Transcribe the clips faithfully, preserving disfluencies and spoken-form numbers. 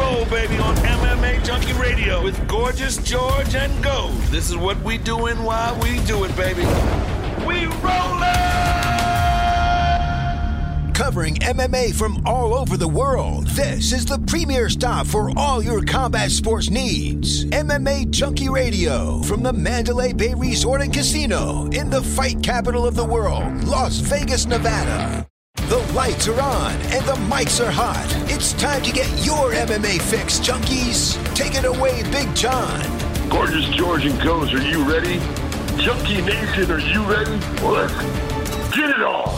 roll, baby, on M M A Junkie Radio with Gorgeous George and Gold. This is what we doing while we do it, baby. We rollin'! Covering M M A from all over the world, this is the premier stop for all your combat sports needs. M M A Junkie Radio from the Mandalay Bay Resort and Casino in the fight capital of the world, Las Vegas, Nevada. The lights are on and the mics are hot. It's time to get your M M A fix, junkies. Take it away, Big John. Gorgeous George and Goes, are you ready? Junkie Nation, are you ready? Well, let's get it on.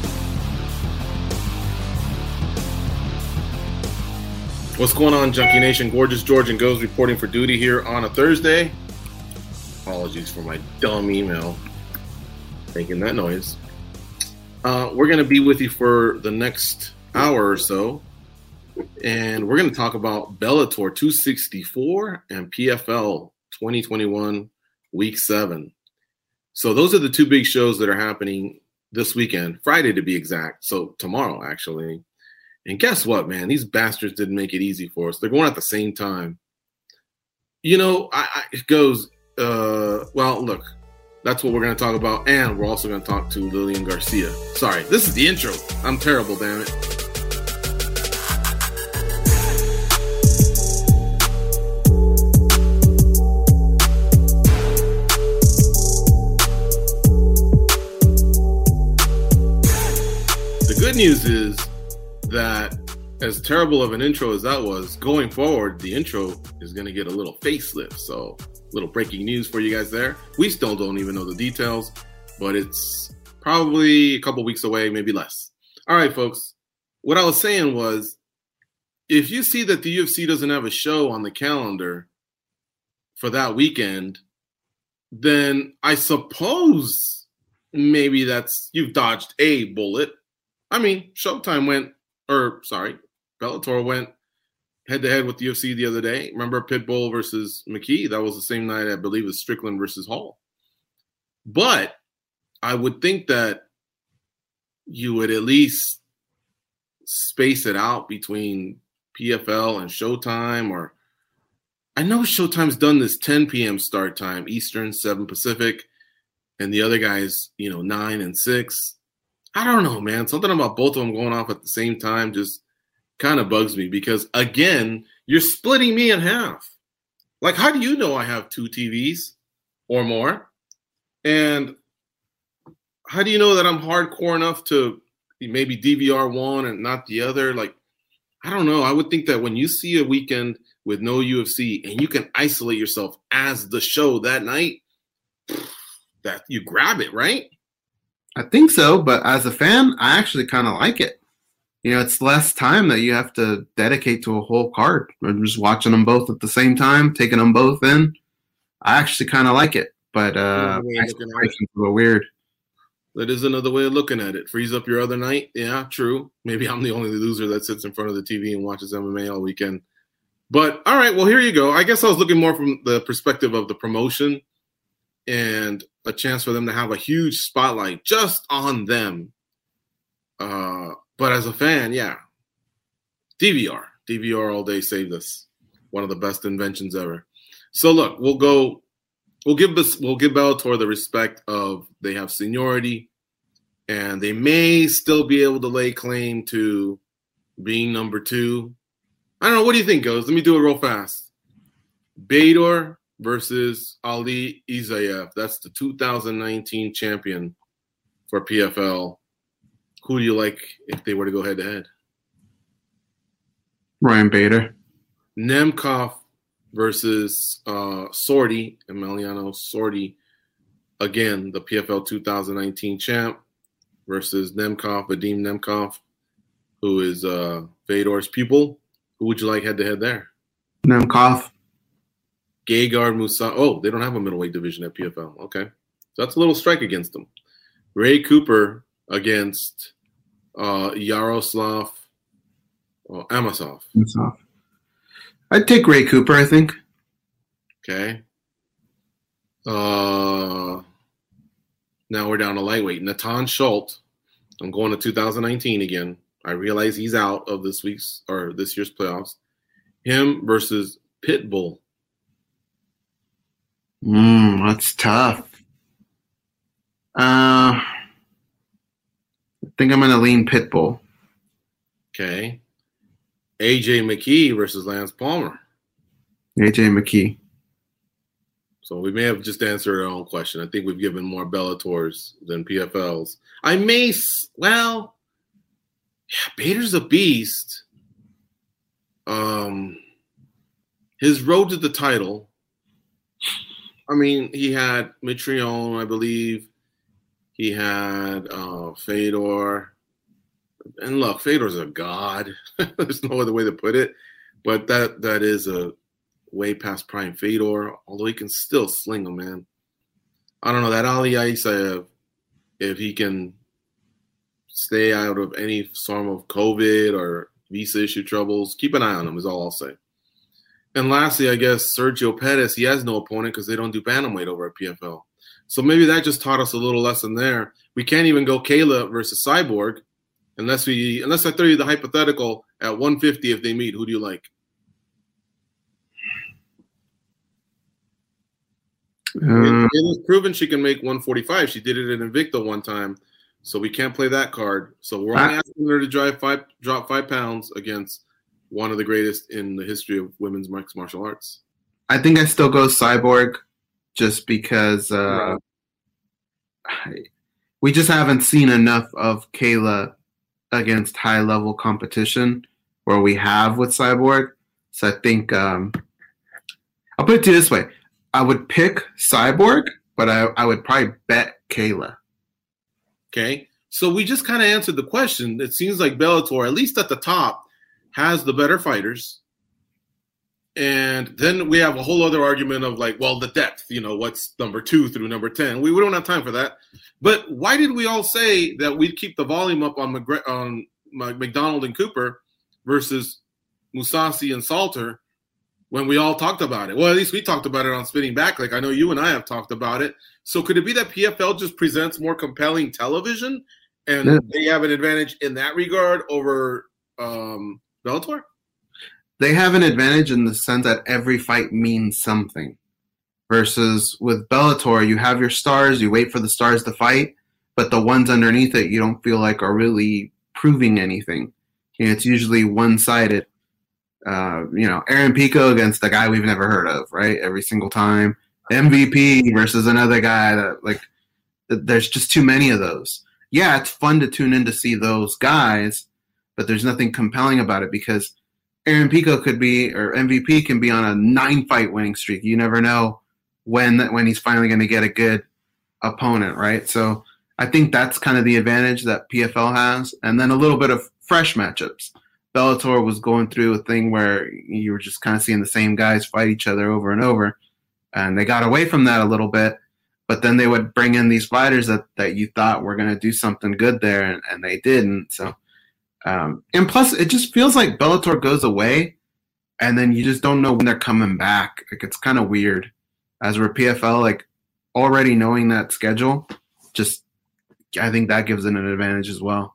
What's going on, Junkie Nation? Gorgeous George and Goes reporting for duty here on a Thursday. Apologies for my dumb email making that noise. Uh, we're going to be with you for the next hour or so, and we're going to talk about Bellator two sixty-four and P F L twenty twenty-one Week seven. So those are the two big shows that are happening this weekend, Friday to be exact, so tomorrow actually. And guess what, man? These bastards didn't make it easy for us. They're going at the same time. You know, I, I, it goes, uh, well, look, that's what we're going to talk about. And we're also going to talk to Lillian Garcia. Sorry, this is the intro. I'm terrible, damn it. The good news is that as terrible of an intro as that was, going forward, the intro is going to get a little facelift. So, little breaking news for you guys there. We still don't even know the details, but it's probably a couple weeks away, maybe less. All right, folks. What I was saying was, if you see that the U F C doesn't have a show on the calendar for that weekend, then I suppose maybe that's you've dodged a bullet. I mean, Showtime went Or, sorry, Bellator went head-to-head with the U F C the other day. Remember Pitbull versus McKee? That was the same night, I believe, as Strickland versus Hall. But I would think that you would at least space it out between P F L and Showtime. Or I know Showtime's done this ten p.m. start time, Eastern, seven Pacific, and the other guys, you know, nine and six. I don't know, man. Something about both of them going off at the same time just kind of bugs me because, again, you're splitting me in half. Like, how do you know I have two T Vs or more? And how do you know that I'm hardcore enough to maybe D V R one and not the other? Like, I don't know. I would think that when you see a weekend with no U F C and you can isolate yourself as the show that night, that you grab it, right? I think so, but as a fan, I actually kind of like it. You know, it's less time that you have to dedicate to a whole card. I'm just watching them both at the same time, taking them both in. I actually kind of like it, but uh, it's a little weird. That is another way of looking at it. Frees up your other night. Yeah, true. Maybe I'm the only loser that sits in front of the T V and watches M M A all weekend. But, all right, well, here you go. I guess I was looking more from the perspective of the promotion and a chance for them to have a huge spotlight just on them. Uh, but as a fan, yeah, D V R. D V R all day saved us. One of the best inventions ever. So look, we'll go, we'll give this, we'll give Bellator the respect of they have seniority and they may still be able to lay claim to being number two. I don't know. What do you think, Goes? Let me do it real fast. Bader versus Ali Isaev. That's the two thousand nineteen champion for P F L. Who do you like if they were to go head-to-head? Ryan Bader. Nemkov versus uh, Sordi, Emiliano Sordi. Again, the P F L two thousand nineteen champ versus Nemkov, Vadim Nemkov, who is uh, Fedor's pupil. Who would you like head-to-head there? Nemkov. Gegard Musa. Oh, they don't have a middleweight division at P F L. Okay. So that's a little strike against them. Ray Cooper against uh, Yaroslav uh, Amosov. Amosov. I'd take Ray Cooper, I think. Okay. Uh, now we're down to lightweight. Natan Schultz. I'm going to two thousand nineteen again. I realize he's out of this week's or this year's playoffs. Him versus Pitbull. Mm, that's tough. Uh, I think I'm going to lean Pitbull. Okay. A J McKee versus Lance Palmer. A J McKee. So we may have just answered our own question. I think we've given more Bellators than P F Ls. I may, well, yeah, Bader's a beast. Um, his road to the title. I mean, he had Mitrione, I believe. He had uh, Fedor. And look, Fedor's a god. There's no other way to put it. But that that is a way past prime Fedor, although he can still sling them, man. I don't know. That Ali Isaev, if he can stay out of any form of COVID or visa issue troubles, keep an eye on him is all I'll say. And lastly, I guess Sergio Pettis, he has no opponent because they don't do bantamweight over at P F L. So maybe that just taught us a little lesson there. We can't even go Kayla versus Cyborg unless we unless I throw you the hypothetical at one fifty if they meet. Who do you like? Uh, Kayla's proven she can make one forty-five. She did it in Invicta one time, so we can't play that card. So we're only I, asking her to drive five, drop five pounds against one of the greatest in the history of women's mixed martial arts. I think I still go Cyborg just because uh, I, we just haven't seen enough of Kayla against high-level competition where we have with Cyborg. So I think um, I'll put it to you this way. I would pick Cyborg, but I, I would probably bet Kayla. Okay, so we just kind of answered the question. It seems like Bellator, at least at the top, has the better fighters. And then we have a whole other argument of like, well, the depth, you know, what's number two through number ten. We, we don't have time for that. But why did we all say that we'd keep the volume up on, McGre- on McDonald and Cooper versus Mousasi and Salter when we all talked about it? Well, at least we talked about it on Spinning Back. Like I know you and I have talked about it. So could it be that P F L just presents more compelling television and yeah. they have an advantage in that regard over um, Bellator? They have an advantage in the sense that every fight means something. Versus with Bellator, you have your stars, you wait for the stars to fight, but the ones underneath it you don't feel like are really proving anything. You know, it's usually one-sided. Uh, you know, Aaron Pico against a guy we've never heard of, right? Every single time. M V P versus another guy that, like, there's just too many of those. Yeah, it's fun to tune in to see those guys, but there's nothing compelling about it because Aaron Pico could be, or M V P can be on a nine-fight winning streak. You never know when when he's finally going to get a good opponent, right? So I think that's kind of the advantage that P F L has. And then a little bit of fresh matchups. Bellator was going through a thing where you were just kind of seeing the same guys fight each other over and over. And they got away from that a little bit. But then they would bring in these fighters that, that you thought were going to do something good there, and, and they didn't. So, um, and plus, it just feels like Bellator goes away, and then you just don't know when they're coming back. Like, it's kind of weird. As we're P F L, like, already knowing that schedule, just I think that gives it an advantage as well.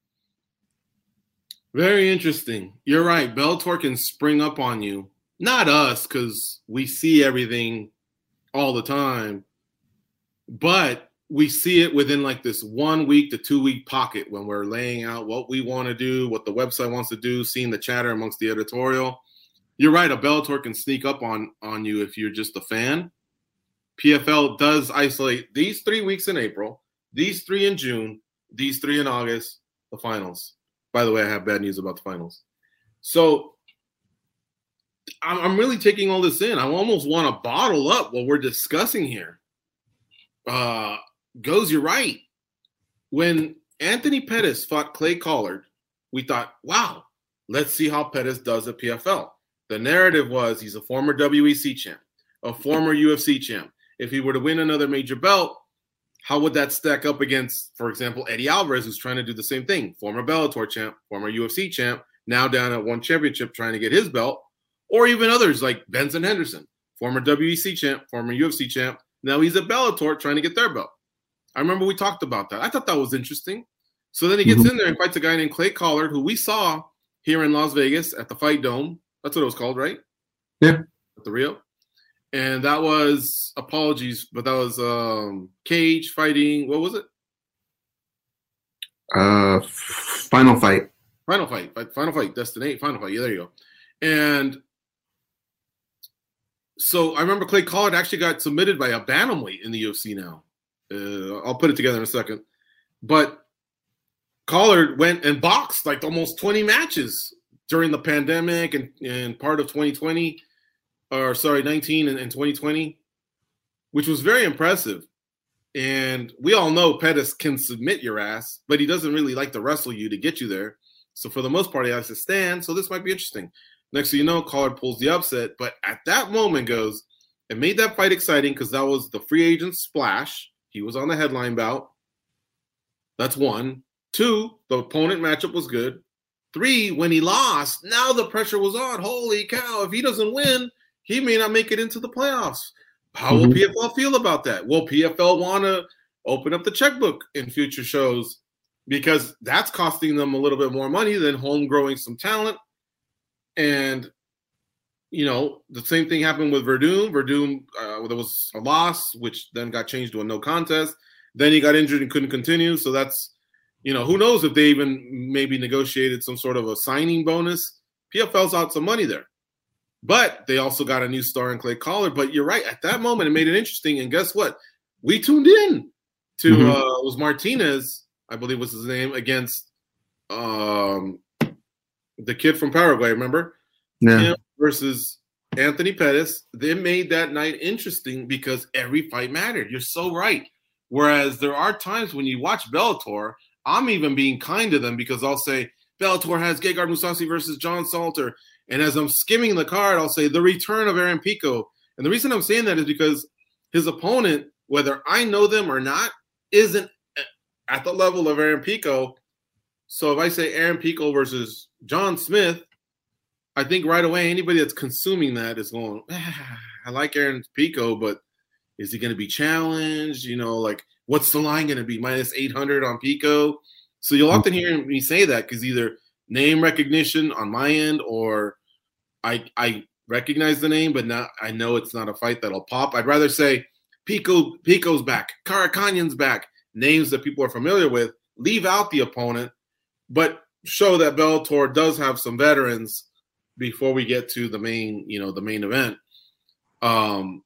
Very interesting. You're right. Bellator can spring up on you. Not us, because we see everything all the time. But we see it within like this one week to two week pocket when we're laying out what we want to do, what the website wants to do, seeing the chatter amongst the editorial. You're right. A Bellator can sneak up on, on you if you're just a fan. P F L does isolate these three weeks in April, these three in June, these three in August, the finals. By the way, I have bad news about the finals. So I'm, I'm really taking all this in. I almost want to bottle up what we're discussing here. Uh, Goes, you're right. When Anthony Pettis fought Clay Collard, we thought, wow, let's see how Pettis does at P F L. The narrative was he's a former W E C champ, a former U F C champ. If he were to win another major belt, how would that stack up against, for example, Eddie Alvarez, who's trying to do the same thing? Former Bellator champ, former U F C champ, now down at one championship trying to get his belt. Or even others like Benson Henderson, former W E C champ, former U F C champ. Now he's at Bellator trying to get their belt. I remember we talked about that. I thought that was interesting. So then he gets mm-hmm. in there and fights a guy named Clay Collard, who we saw here in Las Vegas at the Fight Dome That's what it was called, right? Yeah. At the Rio. And that was, apologies, but that was um, Cage fighting, what was it? Uh, Final Fight. Final Fight. Final Fight. Destiny. Final Fight. Yeah, there you go. And so I remember Clay Collard actually got submitted by a bantamweight in the U F C now. Uh, I'll put it together in a second. But Collard went and boxed like almost twenty matches during the pandemic and, and part of twenty twenty, or sorry, nineteen and, and twenty twenty, which was very impressive. And we all know Pettis can submit your ass, but he doesn't really like to wrestle you to get you there. So for the most part, he has to stand. So this might be interesting. Next thing you know, Collard pulls the upset. But at that moment goes, it made that fight exciting because that was the free agent splash. He was on the headline bout. That's one. Two, the opponent matchup was good. Three, when he lost, now the pressure was on. Holy cow, if he doesn't win, he may not make it into the playoffs. How will mm-hmm. P F L feel about that? Will P F L want to open up the checkbook in future shows? Because that's costing them a little bit more money than home growing some talent. And, you know, the same thing happened with Verdum. Verdum, uh, there was a loss, which then got changed to a no contest. Then he got injured and couldn't continue. So that's, you know, who knows if they even maybe negotiated some sort of a signing bonus. P F L's out some money there. But they also got a new star in Clay Collard. But you're right. At that moment, it made it interesting. And guess what? We tuned in to mm-hmm. uh, it was Martinez, I believe was his name, against um, the kid from Paraguay, remember? Yeah. Him versus Anthony Pettis. They made that night interesting because every fight mattered. You're so right. Whereas there are times when you watch Bellator, I'm even being kind to them because I'll say, Bellator has Gegard Mousasi versus John Salter. And as I'm skimming the card, I'll say the return of Aaron Pico. And the reason I'm saying that is because his opponent, whether I know them or not, isn't at the level of Aaron Pico. So if I say Aaron Pico versus John Smith, I think right away anybody that's consuming that is going, ah, I like Aaron Pico, but is he going to be challenged? You know, like what's the line going to be? minus eight hundred on Pico? So you'll often hear me say that because either name recognition on my end or I I recognize the name, but not I know it's not a fight that'll pop. I'd rather say Pico Pico's back, Karakanyan's back, names that people are familiar with, leave out the opponent, but show that Bellator does have some veterans before we get to the main, you know, the main event. Um,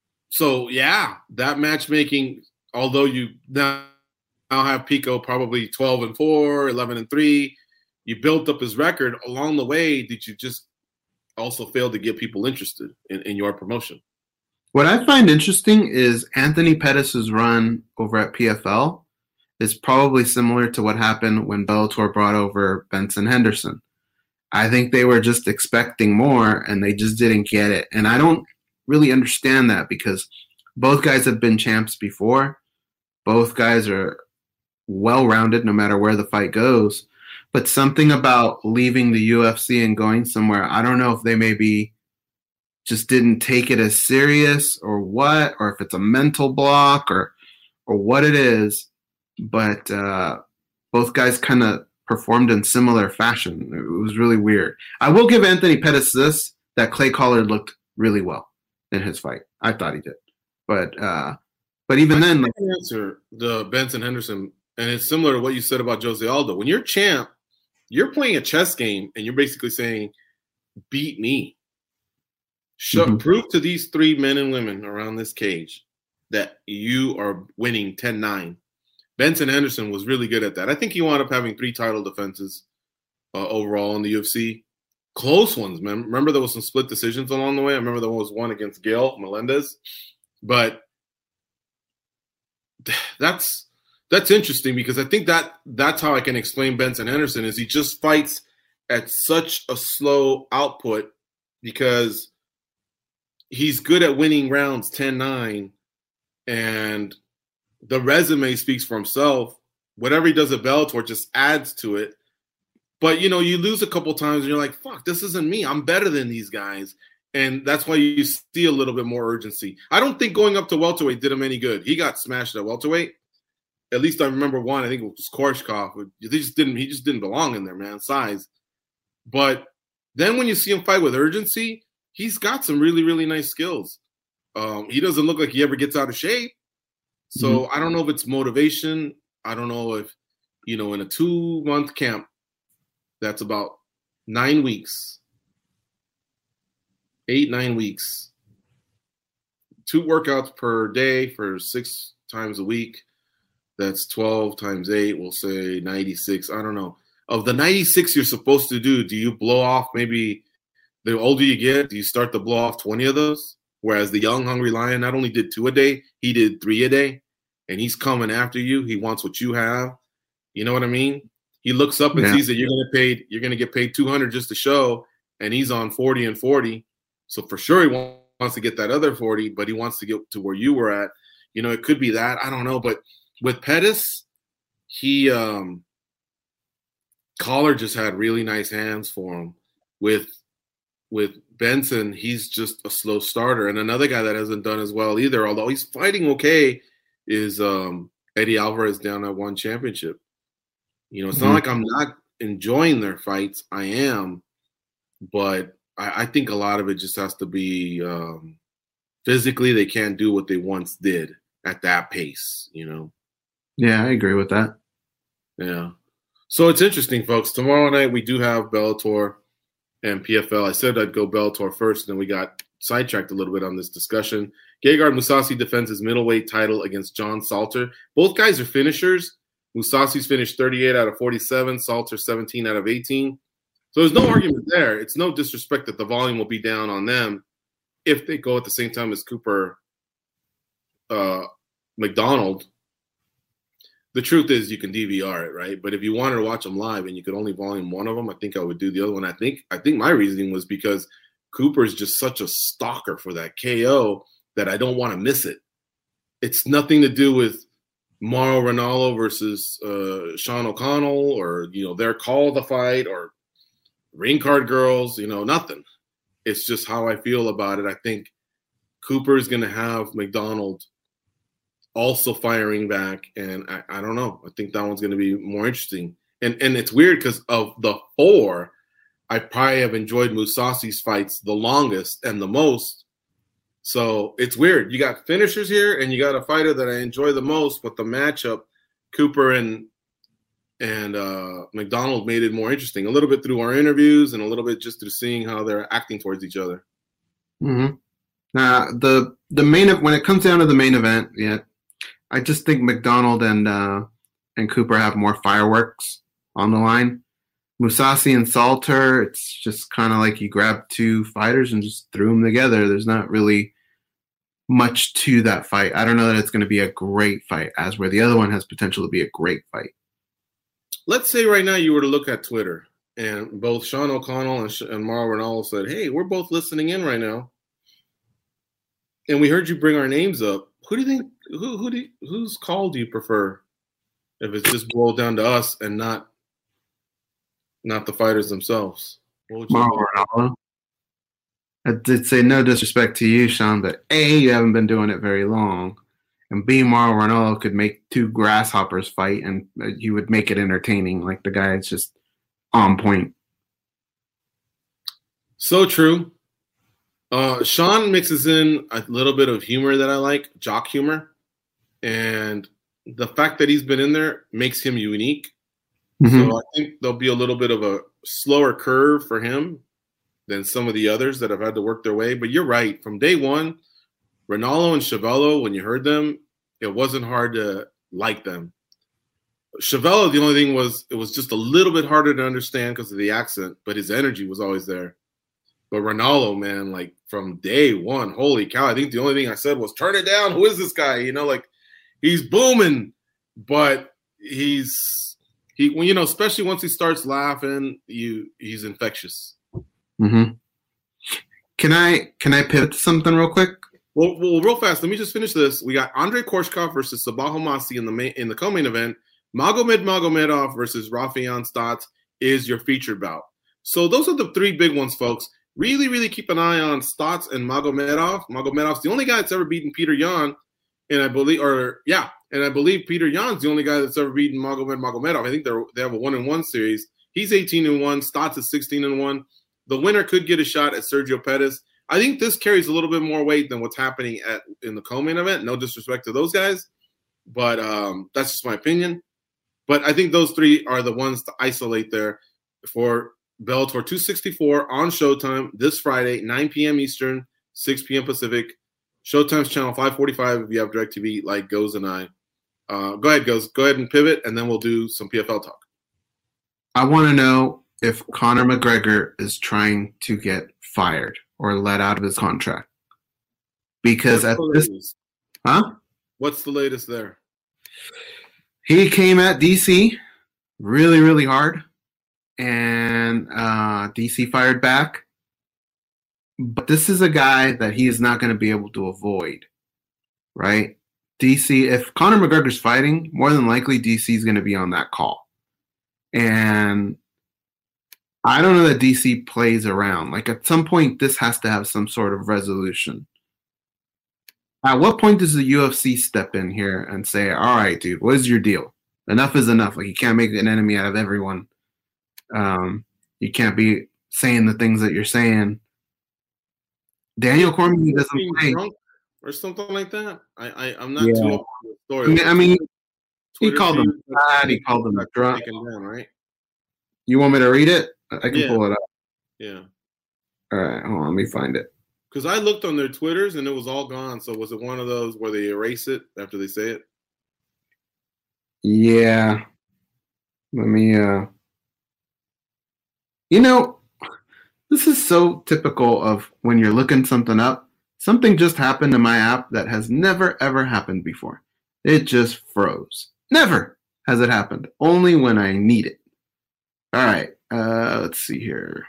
so yeah, that matchmaking, although you now have Pico probably twelve and four, eleven and three, you built up his record along the way. Did you just also fail to get people interested in, in your promotion? What I find interesting is Anthony Pettis' run over at P F L is probably similar to what happened when Bellator brought over Benson Henderson. I think they were just expecting more and they just didn't get it. And I don't really understand that because both guys have been champs before. Both guys are well-rounded no matter where the fight goes. But something about leaving the U F C and going somewhere, I don't know if they maybe just didn't take it as serious or what, or if it's a mental block or or what it is. But uh, both guys kind of performed in similar fashion. It was really weird. I will give Anthony Pettis this, that Clay Collard looked really well in his fight. I thought he did. But uh, but even then, like, answer the Benson Henderson, and it's similar to what you said about Jose Aldo. When you're champ, you're playing a chess game, and you're basically saying, beat me. Show, mm-hmm. Prove to these three men and women around this cage that you are winning ten nine. Benson Henderson was really good at that. I think he wound up having three title defenses uh, overall in the U F C. Close ones, man. Remember there was some split decisions along the way? I remember there was one against Gail Melendez. But that's that's interesting because I think that that's how I can explain Benson Henderson is he just fights at such a slow output because he's good at winning rounds ten nine and the resume speaks for himself. Whatever he does at Bellator just adds to it. But, you know, you lose a couple times and you're like, fuck, this isn't me. I'm better than these guys. And that's why you see a little bit more urgency. I don't think going up to welterweight did him any good. He got smashed at welterweight. At least I remember one. I think it was Koreshkov. He just didn't. He just didn't belong in there, man. Size. But then when you see him fight with urgency, he's got some really, really nice skills. Um, he doesn't look like he ever gets out of shape. So mm-hmm. I don't know if it's motivation. I don't know if, you know, in a two-month camp, that's about nine weeks, eight, nine weeks, two workouts per day for six times a week. That's twelve times eight, we'll say ninety-six. I don't know. Of the ninety-six you're supposed to do, do you blow off maybe the older you get, do you start to blow off twenty of those? Whereas the young, hungry lion not only did two a day, he did three a day. And he's coming after you. He wants what you have. You know what I mean? He looks up and yeah. sees that you're gonna paid, you're gonna get paid two hundred just to show, and he's on forty and forty. So for sure he wants to get that other forty, but he wants to get to where you were at. You know, it could be that. I don't know. But with Pettis, he um Collar just had really nice hands for him. With with Benson, he's just a slow starter. And another guy that hasn't done as well either, although he's fighting okay, is um, Eddie Alvarez down at one championship. You know, it's mm-hmm. not like I'm not enjoying their fights. I am. But I, I think a lot of it just has to be um, physically they can't do what they once did at that pace, you know? Yeah, I agree with that. Yeah. So it's interesting, folks. Tomorrow night we do have Bellator and P F L. I said I'd go Bellator first, and then we got sidetracked a little bit on this discussion. Gegard Mousasi defends his middleweight title against John Salter. Both guys are finishers. Mousasi's finished thirty-eight out of forty-seven, Salter seventeen out of eighteen. So there's no argument there. It's no disrespect that the volume will be down on them if they go at the same time as Cooper uh, McDonald. The truth is you can D V R it, right? But if you wanted to watch them live and you could only volume one of them, I think I would do the other one. I think I think my reasoning was because Cooper is just such a stalker for that K O that I don't want to miss it. It's nothing to do with Mauro Ranallo versus uh, Sean O'Connell or, you know, their call the fight or ring card girls, you know, nothing. It's just how I feel about it. I think Cooper is going to have McDonald also firing back, and I, I don't know. I think that one's going to be more interesting. And and it's weird because of the four, I probably have enjoyed Mousasi's fights the longest and the most. So it's weird. You got finishers here, and you got a fighter that I enjoy the most, but the matchup, Cooper and and uh, McDonald made it more interesting. A little bit through our interviews and a little bit just through seeing how they're acting towards each other. Mm-hmm. Uh, the the main when it comes down to the main event, yeah. I just think McDonald and uh, and Cooper have more fireworks on the line. Mousasi and Salter, it's just kind of like you grab two fighters and just threw them together. There's not really much to that fight. I don't know that it's going to be a great fight, as where the other one has potential to be a great fight. Let's say right now you were to look at Twitter, and both Sean O'Connell and, and Mauro Ranallo said, hey, we're both listening in right now, and we heard you bring our names up. Who do you think? Who who do you, whose call do you prefer? If it's just boiled down to us and not not the fighters themselves. Mauro Ranallo. I did say no disrespect to you, Sean, but A, you haven't been doing it very long, and B, Mauro Ranallo could make two grasshoppers fight, and you would make it entertaining. Like the guy is just on point. So true. Uh, Sean mixes in a little bit of humor that I like, jock humor. And the fact that he's been in there makes him unique. Mm-hmm. So I think there'll be a little bit of a slower curve for him than some of the others that have had to work their way. But you're right. From day one, Ranallo and Chevello, when you heard them, it wasn't hard to like them. Chevello, the only thing was it was just a little bit harder to understand because of the accent, but his energy was always there. But Ranallo, man, like from day one, holy cow. I think the only thing I said was, turn it down. Who is this guy? You know, like he's booming, but he's, he, when you know, especially once he starts laughing, you, he's infectious. Mm-hmm. Can I, can I pivot to something real quick? Well, well, real fast. Let me just finish this. We got Andrei Korshkov versus Sabah Homasi in the main, in the co-main event. Magomed Magomedov versus Raufeon Stots is your featured bout. So those are the three big ones, folks. Really, really keep an eye on Stots and Magomedov. Magomedov's the only guy that's ever beaten Peter Yan, and I believe, or yeah, and I believe Peter Yan's the only guy that's ever beaten Magomed Magomedov. I think they they have a one and one series. He's eighteen and one. Stots is sixteen and one. the winner could get a shot at Sergio Pettis. I think this carries a little bit more weight than what's happening at in the co-main event. No disrespect to those guys, but um, that's just my opinion. But I think those three are the ones to isolate there for Bellator two sixty-four on Showtime this Friday, nine p.m. Eastern, six p.m. Pacific. Showtime's channel five forty-five if you have DirecTV, like Goz and I. Uh, go ahead, Goz. Go ahead and pivot, and then we'll do some P F L talk. I want to know if Conor McGregor is trying to get fired or let out of his contract. Because What's at this, latest? huh? What's the latest there? He came at D C really, really hard, and uh, D C fired back. But this is a guy that he is not going to be able to avoid, right? D C, if Conor McGregor's fighting, more than likely D C is going to be on that call. And I don't know that D C plays around. Like, at some point, this has to have some sort of resolution. At what point does the U F C step in here and say, all right, dude, what is your deal? Enough is enough. Like, you can't make an enemy out of everyone. Um, you can't be saying the things that you're saying. Daniel Cormier doesn't play. Or something like that. I, I, I'm not Yeah. too up on the story. I mean, I mean he Twitter called feed, him fat. He called him got drunk. taken down, right? You want me to read it? I can Yeah. pull it up. Yeah. All right, hold on. Let me find it. Because I looked on their Twitters and it was all gone. So was it one of those where they erase it after they say it? Yeah. Let me, uh, you know, this is so typical of when you're looking something up. Something just happened to my app that has never, ever happened before. It just froze. Never has it happened. Only when I need it. All right. Uh, let's see here.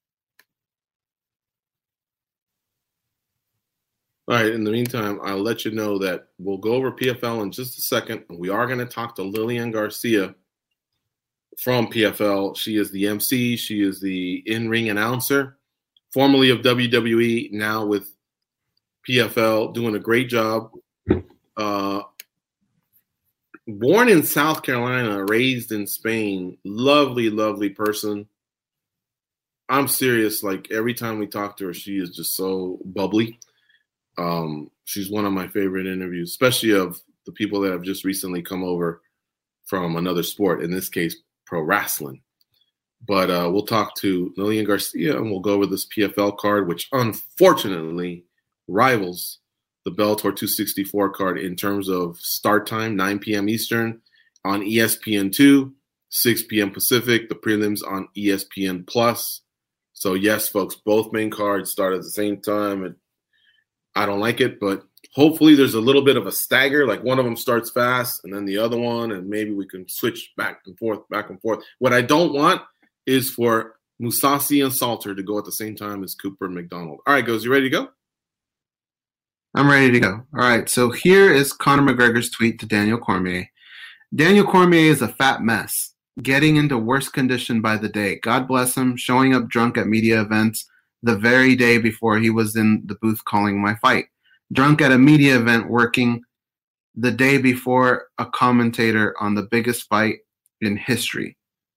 All right. In the meantime, I'll let you know that we'll go over P F L in just a second. We are going to talk to Lillian Garcia from P F L. She is the M C. She is the in-ring announcer, formerly of W W E, now with P F L, doing a great job. Uh, born in South Carolina, raised in Spain. Lovely, lovely person. I'm serious. Like, every time we talk to her, she is just so bubbly. Um, she's one of my favorite interviews, especially of the people that have just recently come over from another sport, in this case, pro wrestling. But uh, we'll talk to Lillian Garcia, and we'll go over this P F L card, which unfortunately rivals the Bellator two sixty-four card in terms of start time, nine p.m. Eastern on E S P N two, six p.m. Pacific, the prelims on E S P N Plus. So yes, folks, both main cards start at the same time. And I don't like it, but hopefully there's a little bit of a stagger, like one of them starts fast and then the other one, and maybe we can switch back and forth, back and forth. What I don't want is for Mousasi and Salter to go at the same time as Cooper and McDonald. All right, Goz, you ready to go? I'm ready to go. All right, so here is Conor McGregor's tweet to Daniel Cormier. Daniel Cormier is a fat mess, getting into worse condition by the day. God bless him, showing up drunk at media events the very day before he was in the booth calling my fight. Drunk at a media event, working the day before a commentator on the biggest fight in history.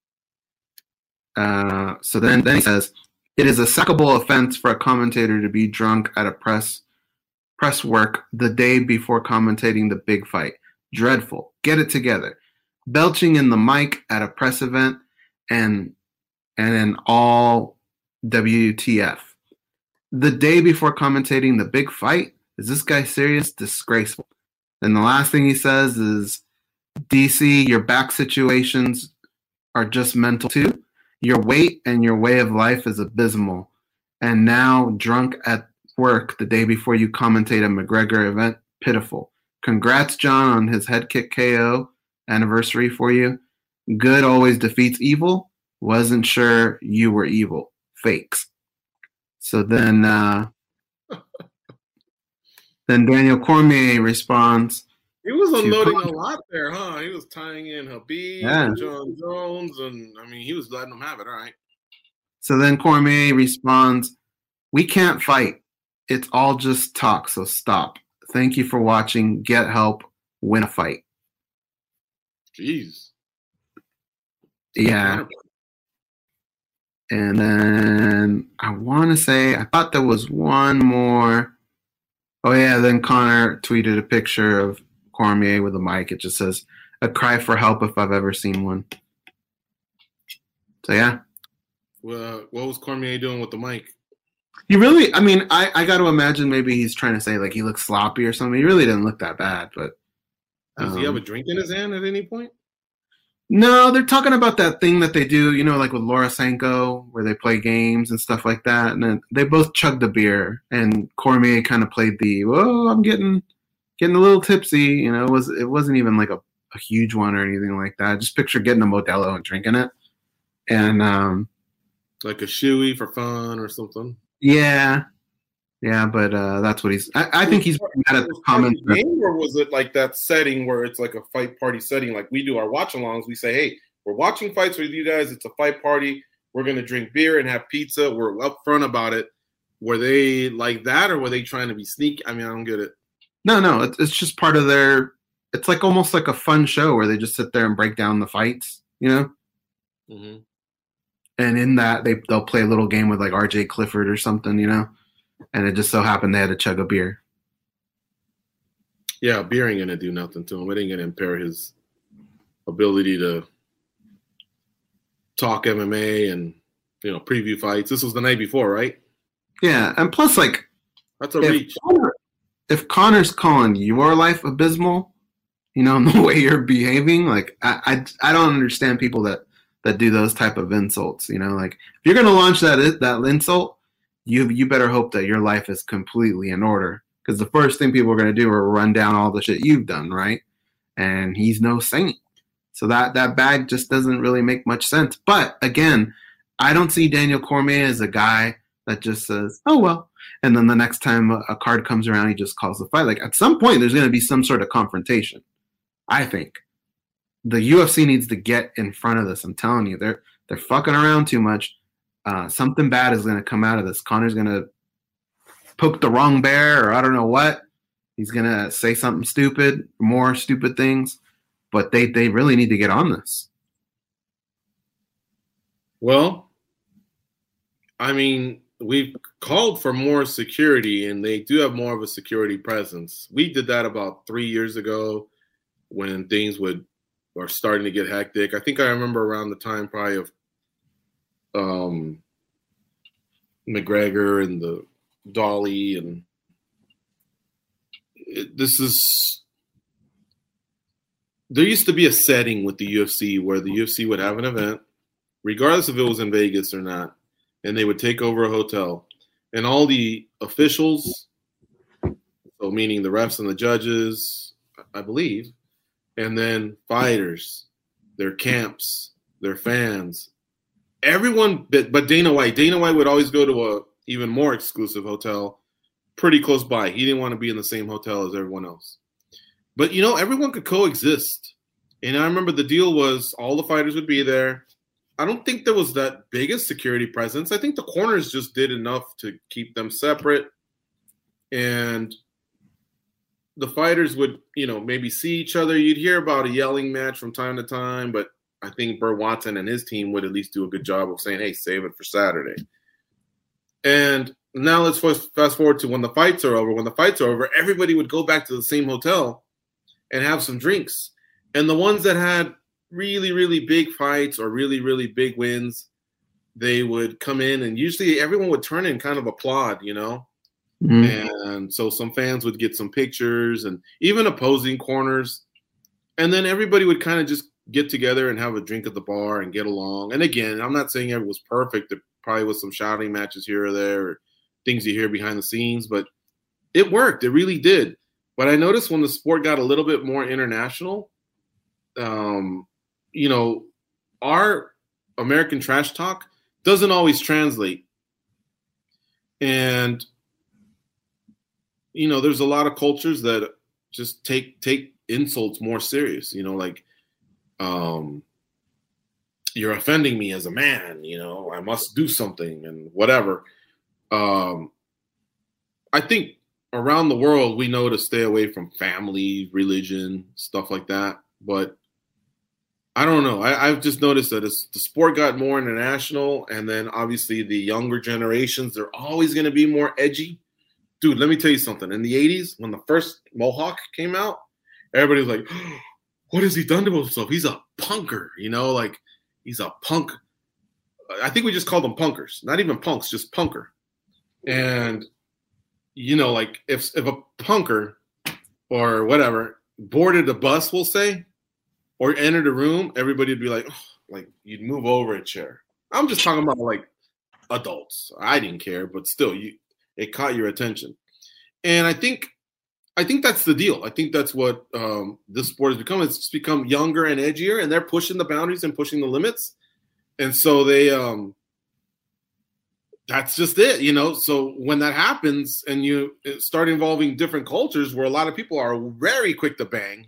Uh, so then, then he says, it is a sackable offense for a commentator to be drunk at a press press work the day before commentating the big fight. Dreadful. Get it together. Belching in the mic at a press event and and an all W T F. The day before commentating the big fight? Is this guy serious? Disgraceful. And the last thing he says is, D C, your back situations are just mental too. Your weight and your way of life is abysmal. And now drunk at work the day before you commentate a McGregor event, pitiful. Congrats, John, on his head kick K O anniversary for you. Good always defeats evil. Wasn't sure you were evil. Fakes. So then, uh, then Daniel Cormier responds. He was unloading a lot there, huh? He was tying in Habib, Yeah. and John Jones, and I mean, he was letting them have it. All right. So then Cormier responds, we can't fight. It's all just talk, so stop. Thank you for watching. Get help. Win a fight. Jeez. Yeah. And then I want to say, I thought there was one more. Oh, yeah. Then Conor tweeted a picture of Cormier with a mic. It just says, a cry for help if I've ever seen one. So, yeah. Well, what was Cormier doing with the mic? He really, I mean, I, I got to imagine maybe he's trying to say, like, he looks sloppy or something. He really didn't look that bad. But Does um, he have a drink in his hand at any point? No, they're talking about that thing that they do, you know, like with Laura Sanko, where they play games and stuff like that. And then they both chugged a beer, and Cormier kind of played the, "Whoa, I'm getting getting a little tipsy." You know, it was it wasn't even like a, a huge one or anything like that. Just picture getting a Modelo and drinking it, and um, like a shoey for fun or something. Yeah, yeah, but uh, that's what he's. I, I think he's mad at the comments. Game, or was it like that setting where it's like a fight party setting, like we do our watch-alongs? We say, "Hey, we're watching fights with you guys. It's a fight party. We're gonna drink beer and have pizza. We're upfront about it." Were they like that, or were they trying to be sneaky? I mean, I don't get it. No, no, it's, it's just part of their. It's like almost like a fun show where they just sit there and break down the fights, you know. Mm-hmm. And in that, they they'll play a little game with like R J Clifford or something, you know. And it just so happened they had to chug a beer. Yeah, beer ain't gonna do nothing to him. It ain't gonna impair his ability to talk M M A and, you know, preview fights. This was the night before, right? Yeah, and plus, like, that's a if reach. Conor, if Conor's calling your life abysmal, you know, in the way you're behaving, like, I, I, I don't understand people that, that do those type of insults. You know, like, if you're gonna launch that that insult, you you better hope that your life is completely in order, because the first thing people are going to do are run down all the shit you've done, right? And he's no saint. So that, that bag just doesn't really make much sense. But, again, I don't see Daniel Cormier as a guy that just says, oh, well. And then the next time a card comes around, he just calls the fight. Like, at some point, there's going to be some sort of confrontation, I think. The U F C needs to get in front of this. I'm telling you, they're they're fucking around too much. Uh, something bad is going to come out of this. Conor's going to poke the wrong bear, or I don't know what. He's going to say something stupid, more stupid things. But they, they really need to get on this. Well, I mean, we've called for more security, and they do have more of a security presence. We did that about three years ago when things would were starting to get hectic. I think I remember around the time probably of um, McGregor and the Dolly, and it, this is there used to be a setting with the U F C where the U F C would have an event, regardless if it was in Vegas or not, and they would take over a hotel, and all the officials, so meaning the refs and the judges, I believe, and then fighters, their camps, their fans, everyone, but, but Dana White. Dana White would always go to a even more exclusive hotel pretty close by. He didn't want to be in the same hotel as everyone else. But, you know, everyone could coexist. And I remember the deal was all the fighters would be there. I don't think there was that big a security presence. I think the corners just did enough to keep them separate. And the fighters would, you know, maybe see each other. You'd hear about a yelling match from time to time, but I think Burt Watson and his team would at least do a good job of saying, hey, save it for Saturday. And now let's fast forward to when the fights are over. When the fights are over, everybody would go back to the same hotel and have some drinks. And the ones that had really, really big fights or really, really big wins, they would come in, and usually everyone would turn and kind of applaud, you know? Mm-hmm. And so some fans would get some pictures, and even opposing corners. And then everybody would kind of just get together and have a drink at the bar and get along. And again, I'm not saying everything was perfect. There probably was some shouting matches here or there, or things you hear behind the scenes, but it worked. It really did. But I noticed when the sport got a little bit more international, um, you know, our American trash talk doesn't always translate. And, you know, there's a lot of cultures that just take take insults more serious, you know, like, um, you're offending me as a man, you know, I must do something and whatever. Um, I think around the world, we know to stay away from family, religion, stuff like that. But I don't know. I, I've just noticed that as the sport got more international, and then obviously the younger generations, they're always going to be more edgy. Dude, let me tell you something. In the eighties, when the first Mohawk came out, everybody was like, oh, what has he done to himself? He's a punker, you know, like he's a punk. I think we just called them punkers, not even punks, just punker. And, you know, like if if a punker or whatever boarded a bus, we'll say, or entered a room, everybody would be like, oh, like you'd move over a chair. I'm just talking about like adults. I didn't care, but still, you it caught your attention. And I think I think that's the deal. I think that's what um, this sport has become. It's just become younger and edgier, and they're pushing the boundaries and pushing the limits. And so they um, that's just it, you know. So when that happens and you start involving different cultures where a lot of people are very quick to bang,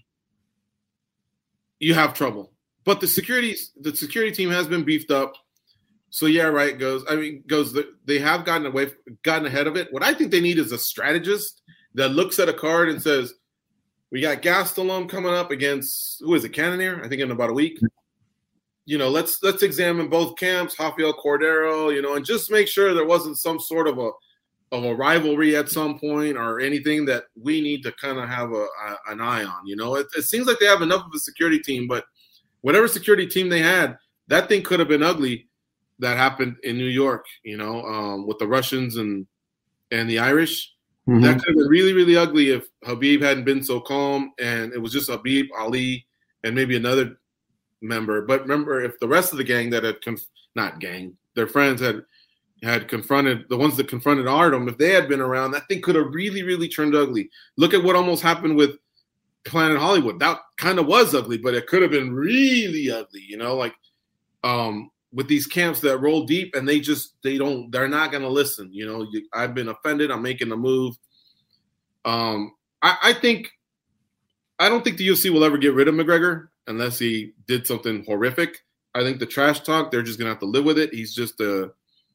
you have trouble. But the security, the security team has been beefed up. So yeah, right, goes. I mean, goes. They have gotten away, gotten ahead of it. What I think they need is a strategist that looks at a card and says, "We got Gastelum coming up against who is it, Cannonier? I think in about a week. You know, let's let's examine both camps, Rafael Cordero. You know, and just make sure there wasn't some sort of a of a rivalry at some point or anything that we need to kind of have a, a an eye on. You know, it, it seems like they have enough of a security team, but whatever security team they had, that thing could have been ugly. That happened in New York, you know, um, with the Russians and and the Irish. Mm-hmm. That could have been really, really ugly if Khabib hadn't been so calm and it was just Khabib, Ali, and maybe another member. But remember, if the rest of the gang that had conf- not gang, their friends had had confronted the ones that confronted Artem, if they had been around, that thing could have really, really turned ugly. Look at what almost happened with Planet Hollywood. That kind of was ugly, but it could have been really ugly, you know, like um. with these camps that roll deep and they just, they don't, they're not going to listen. You know, you, I've been offended. I'm making a move. Um, I, I think, I don't think the U F C will ever get rid of McGregor unless he did something horrific. I think the trash talk, they're just going to have to live with it. He's just a,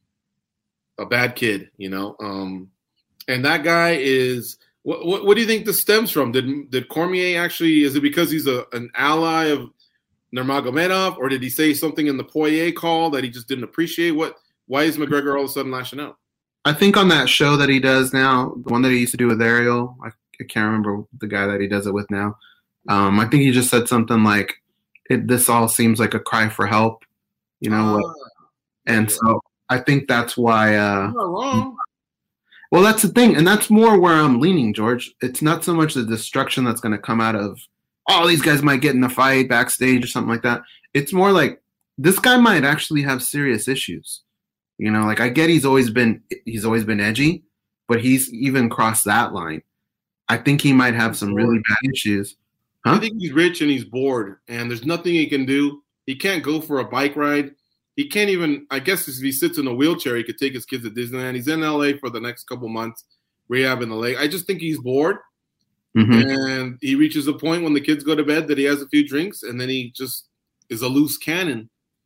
a bad kid, you know? Um, and that guy is, what, what, what do you think this stems from? Did, did Cormier actually, is it because he's a, an ally of Nurmagomedov, or did he say something in the Poirier call that he just didn't appreciate? What? Why is McGregor all of a sudden lashing out? I think on that show that he does now, the one that he used to do with Ariel, I, I can't remember the guy that he does it with now. Um, I think he just said something like, it, "This all seems like a cry for help," you know. Uh, and yeah. So I think that's why. Uh, You're not wrong. Well, that's the thing, and that's more where I'm leaning, George. It's not so much the destruction that's going to come out of, oh, these guys might get in a fight backstage or something like that. It's more like this guy might actually have serious issues. You know, like I get he's always been he's always been edgy, but he's even crossed that line. I think he might have some really bad issues. Huh? I think he's rich and he's bored, and there's nothing he can do. He can't go for a bike ride. He can't even, I guess if he sits in a wheelchair, he could take his kids to Disneyland. He's in L A for the next couple months, rehabbing the leg. I just think he's bored. Mm-hmm. And he reaches a point when the kids go to bed that he has a few drinks, and then he just is a loose cannon.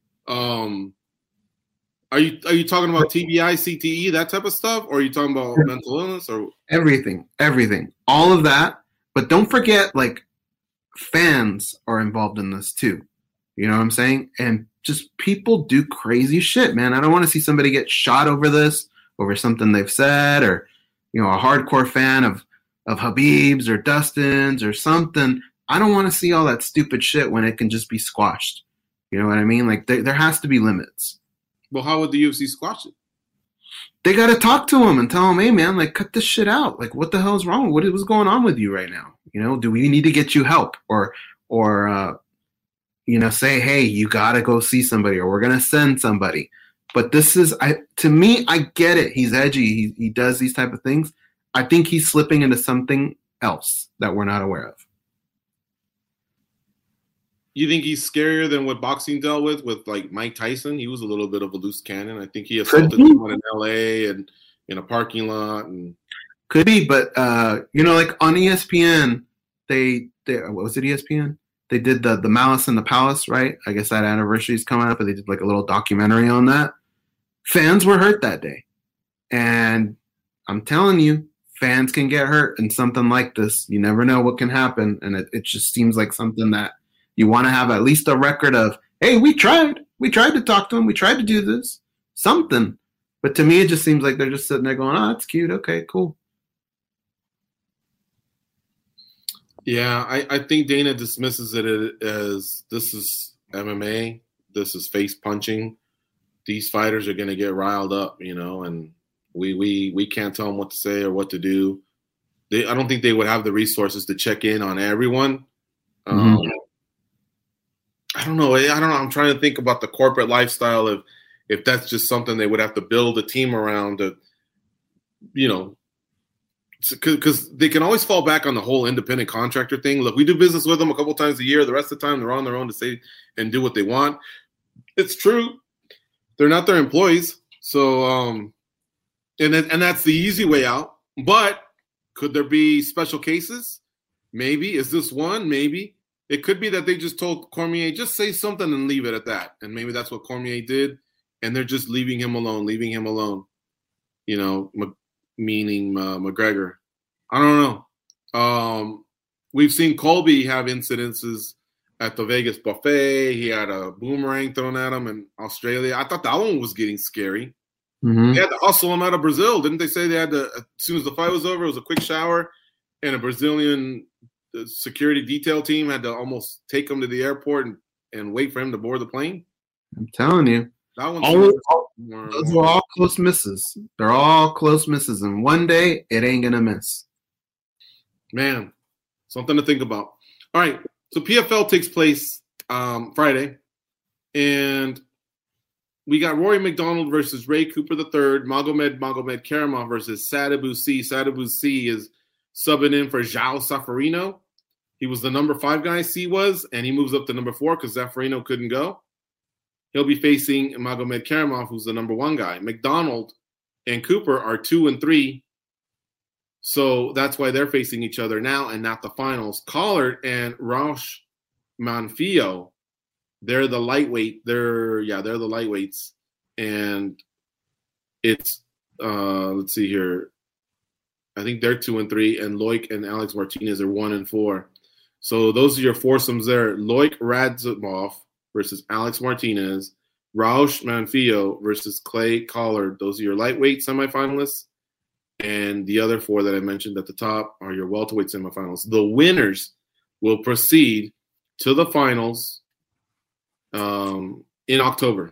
Um, are you are you talking about T B I, C T E, that type of stuff, or are you talking about mental illness or everything, everything, all of that? But don't forget, like fans are involved in this too. You know what I'm saying? And just people do crazy shit, man. I don't want to see somebody get shot over this, over something they've said, or you know, a hardcore fan of. of Habib's or Dustin's or something. I don't want to see all that stupid shit when it can just be squashed. You know what I mean? Like, there, there has to be limits. Well, how would the U F C squash it? They got to talk to him and tell him, hey, man, like, cut this shit out. Like, what the hell is wrong? What is going on with you right now? You know, do we need to get you help? Or, or uh, you know, say, hey, you got to go see somebody, or we're going to send somebody. But this is, I to me, I get it. He's edgy. He, he does these type of things. I think he's slipping into something else that we're not aware of. You think he's scarier than what boxing dealt with, with like Mike Tyson? He was a little bit of a loose cannon. I think he assaulted someone in L A and in a parking lot. And could be, but uh, you know, like on E S P N, they, they what was it? E S P N? They did the the Malice in the Palace, right? I guess that anniversary is coming up, and they did like a little documentary on that. Fans were hurt that day, and I'm telling you, fans can get hurt in something like this. You never know what can happen, and it, it just seems like something that You want to have at least a record of, hey, we tried. We tried to talk to him. We tried to do this. Something. But to me, it just seems like they're just sitting there going, oh, that's cute. Okay, cool. Yeah, I, I think Dana dismisses it as this is M M A. This is face punching. These fighters are going to get riled up, you know, and we we we can't tell them what to say or what to do. They, I don't think they would have the resources to check in on everyone. Mm-hmm. Um, I don't know. I don't know. I'm trying to think about the corporate lifestyle of if that's just something they would have to build a team around to, you know, because they can always fall back on the whole independent contractor thing. Look, we do business with them a couple times a year. The rest of the time, they're on their own to say and do what they want. It's true. They're not their employees. So, um, and then, and that's the easy way out. But could there be special cases? Maybe. Is this one? Maybe. It could be that they just told Cormier, just say something and leave it at that. And maybe that's what Cormier did. And they're just leaving him alone, leaving him alone. You know, M- meaning uh, McGregor. I don't know. Um, we've seen Colby have incidences at the Vegas buffet. He had a boomerang thrown at him in Australia. I thought that one was getting scary. Mm-hmm. They had to hustle him out of Brazil. Didn't they say they had to, as soon as the fight was over, it was a quick shower, and a Brazilian security detail team had to almost take him to the airport and, and wait for him to board the plane? I'm telling you. That one's all, all, more, those more. Were all close misses. They're all close misses, and one day it ain't going to miss. Man, something to think about. All right, so P F L takes place um, Friday, and we got Rory McDonald versus Ray Cooper the third, Magomed Magomed Karamov versus Sadabu C. Sadabu C is subbing in for João Safarino. He was the number five guy, C was, and he moves up to number four because Zaffarino couldn't go. He'll be facing Magomed Karamov, who's the number one guy. McDonald and Cooper are two and three. So that's why they're facing each other now and not the finals. Collard and Raush Manfio, they're the lightweight. They're, yeah, they're the lightweights. And it's, uh, let's see here. I think they're two and three, and Loic and Alex Martinez are one and four. So those are your foursomes there. Loic Radzimov versus Alex Martinez, Raush Manfio versus Clay Collard. Those are your lightweight semifinalists. And the other four that I mentioned at the top are your welterweight semifinals. The winners will proceed to the finals um, in October.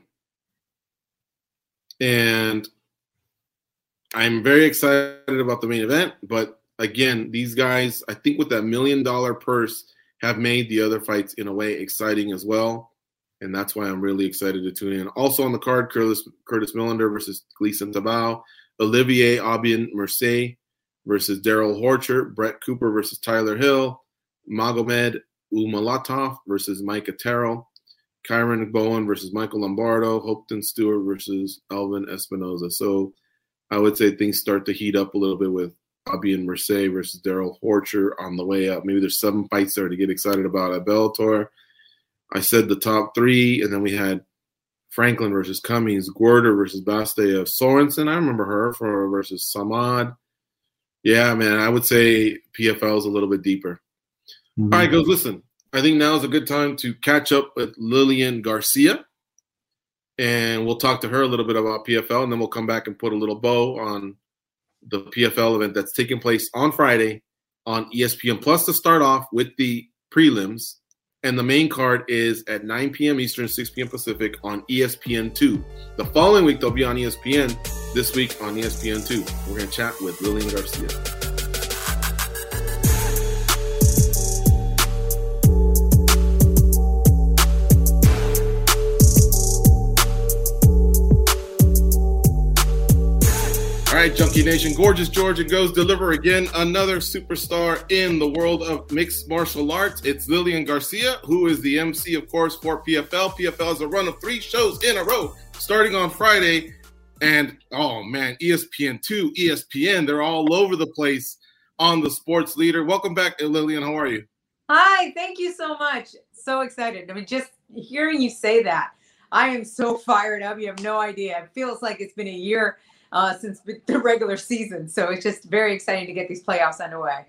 And I'm very excited about the main event. But again, these guys, I think with that million dollar purse, have made the other fights in a way exciting as well. And that's why I'm really excited to tune in. Also on the card, Curtis, Curtis Millender versus Gleison Tibau, Olivier Aubin-Mercier versus Daryl Horcher, Brett Cooper versus Tyler Hill, Magomed Umalatov versus Micah Terrell, Kyron Bowen versus Michael Lombardo, Hopton Stewart versus Elvin Espinoza. So I would say things start to heat up a little bit with Aubin-Mercier versus Daryl Horcher on the way up. Maybe there's seven fights there to get excited about at Bellator. I said the top three, and then we had Franklin versus Cummings, Guerder versus Bastea, Sorensen, I remember her, for versus Samad. Yeah, man, I would say P F L is a little bit deeper. Mm-hmm. All right, guys, listen. I think now is a good time to catch up with Lillian Garcia, and we'll talk to her a little bit about P F L, and then we'll come back and put a little bow on the P F L event that's taking place on Friday on E S P N Plus to start off with the prelims. And the main card is at nine p.m. Eastern, six p.m. Pacific on E S P N two. The following week, they'll be on E S P N. This week on E S P N two. We're going to chat with Lillian Garcia. All right, Junkie Nation, Gorgeous George and Goes deliver again another superstar in the world of mixed martial arts. It's Lillian Garcia, who is the M C, of course, for P F L. P F L is a run of three shows in a row, starting on Friday. And, oh, man, E S P N two, E S P N, they're all over the place on the sports leader. Welcome back, Lillian. How are you? Hi, thank you so much. So excited. I mean, just hearing you say that, I am so fired up. You have no idea. It feels like it's been a year Uh, since the regular season. So it's just very exciting to get these playoffs underway.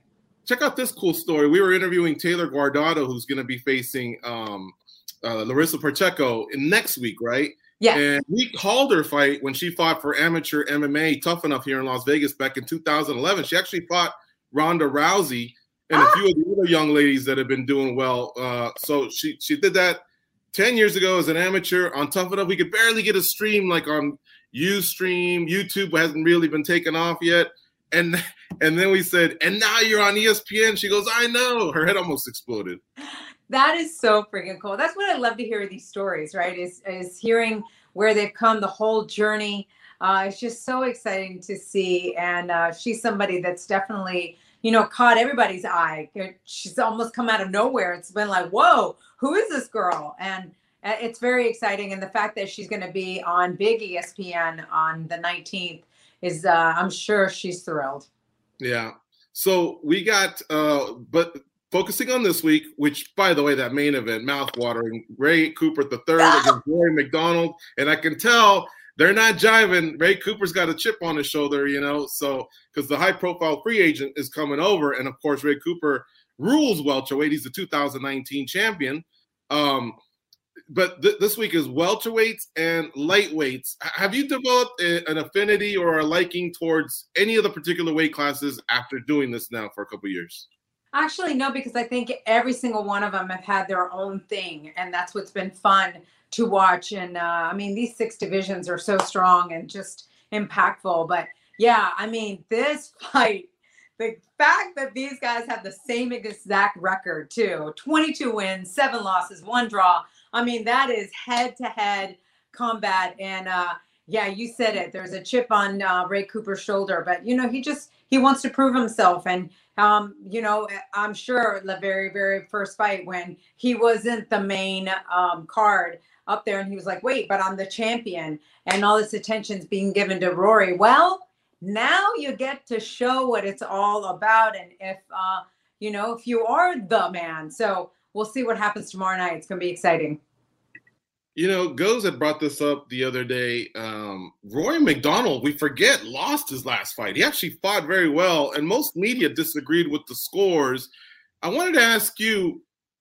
check out this cool story. We were interviewing Taylor Guardado, who's going to be facing um, uh, Larissa Pacheco in next week, right? Yeah. And we called her fight when she fought for amateur M M A Tough Enough here in Las Vegas back in two thousand eleven. She actually fought Ronda Rousey and ah. a few of the other young ladies that have been doing well. Uh, so she she did that ten years ago as an amateur on Tough Enough. We could barely get a stream like on Ustream. YouTube hasn't really been taken off yet. And and then we said, and now you're on E S P N. She goes, I know. Her head almost exploded. That is so freaking cool. That's what I love to hear these stories, right? Is is hearing where they've come, the whole journey. Uh, it's just so exciting to see. And uh, she's somebody that's definitely, you know, caught everybody's eye. She's almost come out of nowhere. It's been like, whoa, who is this girl? And it's very exciting. And the fact that she's going to be on big E S P N on the nineteenth is, uh, I'm sure she's thrilled. Yeah. So we got, uh, but focusing on this week, which, by the way, that main event, mouth-watering, Ray Cooper the third against Rory McDonald. And I can tell they're not jiving. Ray Cooper's got a chip on his shoulder, you know, so because the high-profile free agent is coming over. And, of course, Ray Cooper rules welterweight. He's the two thousand nineteen champion. Um, but th- this week is welterweights and lightweights. Have you developed a, an affinity or a liking towards any of the particular weight classes after doing this now for a couple of years? Actually, no, because I think every single one of them have had their own thing, and that's what's been fun to watch. And uh, I mean, these six divisions are so strong and just impactful. But yeah, I mean, this fight, the fact that these guys have the same exact record too, twenty-two wins, seven losses, one draw. I mean, that is head-to-head combat. And uh, yeah, you said it. There's a chip on uh, Ray Cooper's shoulder, but you know, he just he wants to prove himself. And Um, you know, I'm sure the very, very first fight when he wasn't the main um, card up there and he was like, wait, but I'm the champion and all this attention's being given to Rory. Well, now you get to show what it's all about. And if, uh, you know, if you are the man, so we'll see what happens tomorrow night. It's going to be exciting. You know, Goes had brought this up the other day. Um, Rory McDonald, we forget, lost his last fight. He actually fought very well, and most media disagreed with the scores. I wanted to ask you,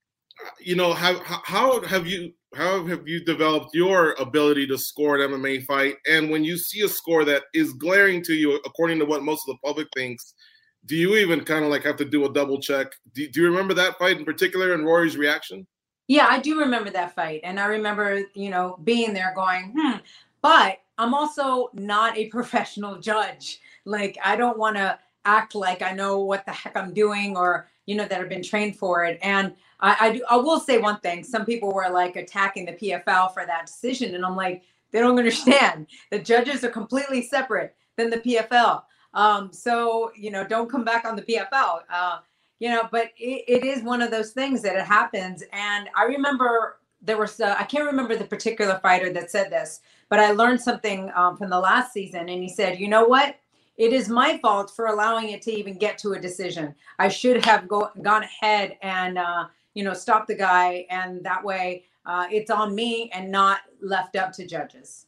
you know, how how have you how have you developed your ability to score an M M A fight? And when you see a score that is glaring to you, according to what most of the public thinks, do you even kind of like have to do a double check? Do, do you remember that fight in particular and Rory's reaction? Yeah, I do remember that fight. And I remember, you know, being there going, hmm, but I'm also not a professional judge. Like, I don't want to act like I know what the heck I'm doing or, you know, that I've been trained for it. And I, I, do, I will say one thing. Some people were like attacking the P F L for that decision. And I'm like, they don't understand. The judges are completely separate than the P F L. Um, so, you know, don't come back on the P F L. Uh, You know, but it, it is one of those things that it happens. And I remember there was, uh, I can't remember the particular fighter that said this, but I learned something um, from the last season. And he said, you know what? It is my fault for allowing it to even get to a decision. I should have go, gone ahead and, uh, you know, stopped the guy. And that way uh, it's on me and not left up to judges.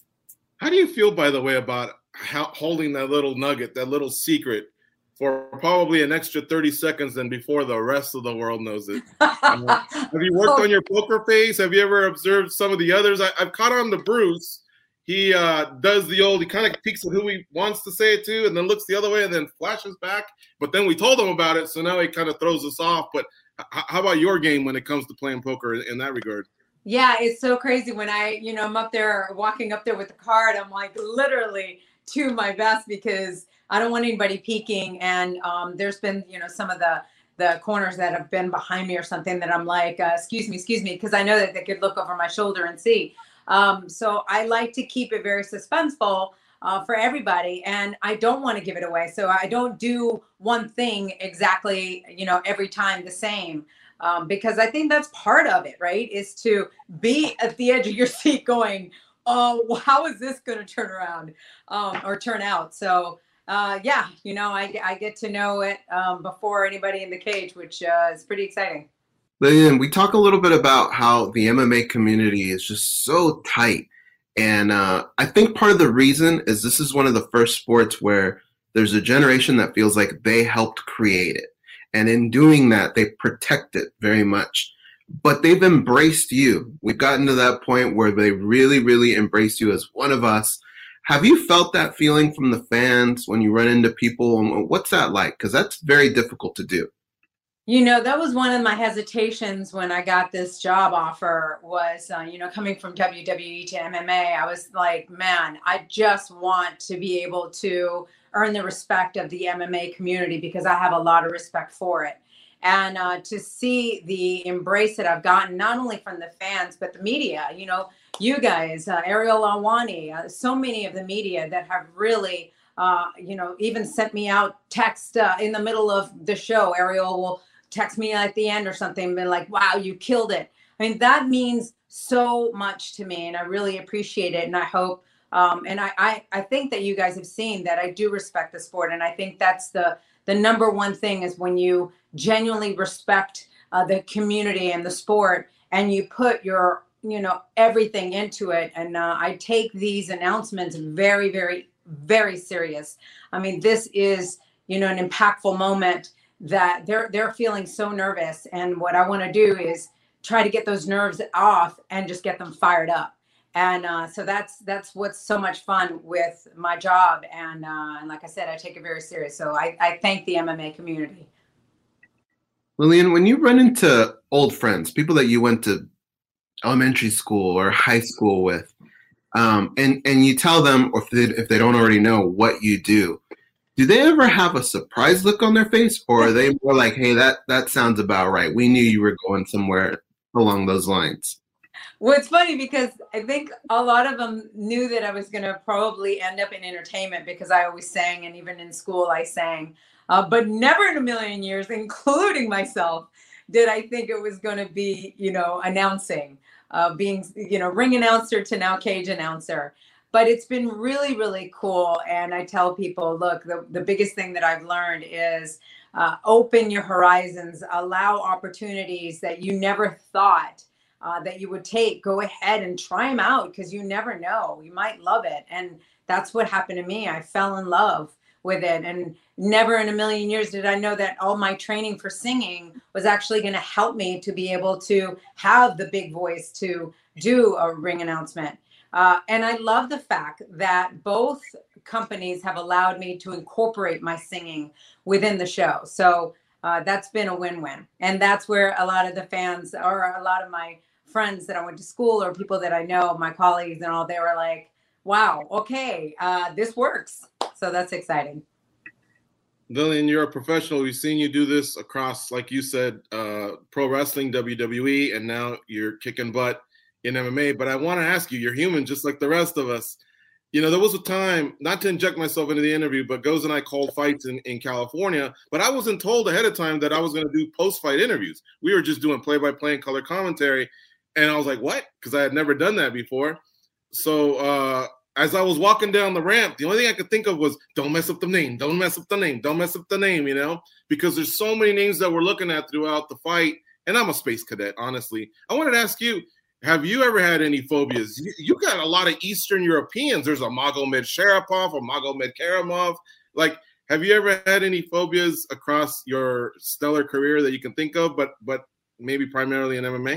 How do you feel, by the way, about how, holding that little nugget, that little secret, for probably an extra thirty seconds than before the rest of the world knows it? Uh, have you worked on your poker face? Have you ever observed some of the others? I, I've caught on to Bruce. He uh, does the old, he kind of peeks at who he wants to say it to and then looks the other way and then flashes back. But then we told him about it, so now he kind of throws us off. But h- how about your game when it comes to playing poker in that regard? Yeah, it's so crazy when I, you know, I'm up there walking up there with the card. I'm like literally to my best because I don't want anybody peeking. And um, there's been, you know, some of the the corners that have been behind me or something that I'm like, uh, excuse me, excuse me, because I know that they could look over my shoulder and see. Um, so I like to keep it very suspenseful uh, for everybody. And I don't want to give it away. So I don't do one thing exactly, you know, every time the same. Um, because I think that's part of it, right? Is to be at the edge of your seat going, oh, how is this going to turn around um, or turn out? So, uh, yeah, you know, I, I get to know it um, before anybody in the cage, which uh, is pretty exciting. Lillian, we talk a little bit about how the M M A community is just so tight. And uh, I think part of the reason is this is one of the first sports where there's a generation that feels like they helped create it. And in doing that, they protect it very much. But they've embraced you. We've gotten to that point where they really, really embrace you as one of us. Have you felt that feeling from the fans when you run into people? What's that like? Because that's very difficult to do. You know, that was one of my hesitations when I got this job offer was, uh, you know, coming from W W E to M M A, I was like, man, I just want to be able to earn the respect of the M M A community because I have a lot of respect for it. And uh, to see the embrace that I've gotten, not only from the fans, but the media, you know, you guys, uh, Ariel Helwani, uh, so many of the media that have really, uh, you know, even sent me out text uh, in the middle of the show. Ariel will text me at the end or something and be like, wow, you killed it. I mean, that means so much to me and I really appreciate it. And I hope, um, and I, I, I think that you guys have seen that I do respect the sport. And I think that's the, the number one thing is when you genuinely respect uh, the community and the sport and you put your, you know, everything into it. And uh, I take these announcements very, very, very serious. I mean, this is, you know, an impactful moment that they're they're feeling so nervous. And what I want to do is try to get those nerves off and just get them fired up. And uh, so that's that's what's so much fun with my job. And uh, and like I said, I take it very serious. So I, I thank the M M A community. Lillian, when you run into old friends, people that you went to elementary school or high school with, um, and, and you tell them, or if they, if they don't already know what you do, do they ever have a surprised look on their face, or are they more like, hey, that, that sounds about right. We knew you were going somewhere along those lines? Well, it's funny because I think a lot of them knew that I was going to probably end up in entertainment because I always sang, and even in school I sang. Uh, but never in a million years, including myself, did I think it was going to be, you know, announcing, uh, being, you know, ring announcer to now cage announcer. But it's been really, really cool. And I tell people, look, the, the biggest thing that I've learned is uh, open your horizons, allow opportunities that you never thought uh, that you would take. Go ahead and try them out because you never know. You might love it. And that's what happened to me. I fell in love with it. And never in a million years did I know that all my training for singing was actually going to help me to be able to have the big voice to do a ring announcement. Uh, and I love the fact that both companies have allowed me to incorporate my singing within the show. So uh, that's been a win-win. And that's where a lot of the fans or a lot of my friends that I went to school or people that I know, my colleagues and all, they were like, wow, okay, uh, this works. So that's exciting. Lillian, you're a professional. We've seen you do this across, like you said, uh, pro wrestling, W W E, and now you're kicking butt in M M A. But I want to ask you, you're human just like the rest of us. You know, there was a time, not to inject myself into the interview, but Goes and I called fights in, in California, but I wasn't told ahead of time that I was going to do post-fight interviews. We were just doing play-by-play and color commentary. And I was like, what? Because I had never done that before. So uh, as I was walking down the ramp, the only thing I could think of was, don't mess up the name, don't mess up the name, don't mess up the name, you know, because there's so many names that we're looking at throughout the fight. And I'm a space cadet, honestly. I wanted to ask you, have you ever had any phobias? You, you got a lot of Eastern Europeans. There's a Magomed Sharapov or Magomed Karamov. Like, have you ever had any phobias across your stellar career that you can think of, but but maybe primarily in M M A?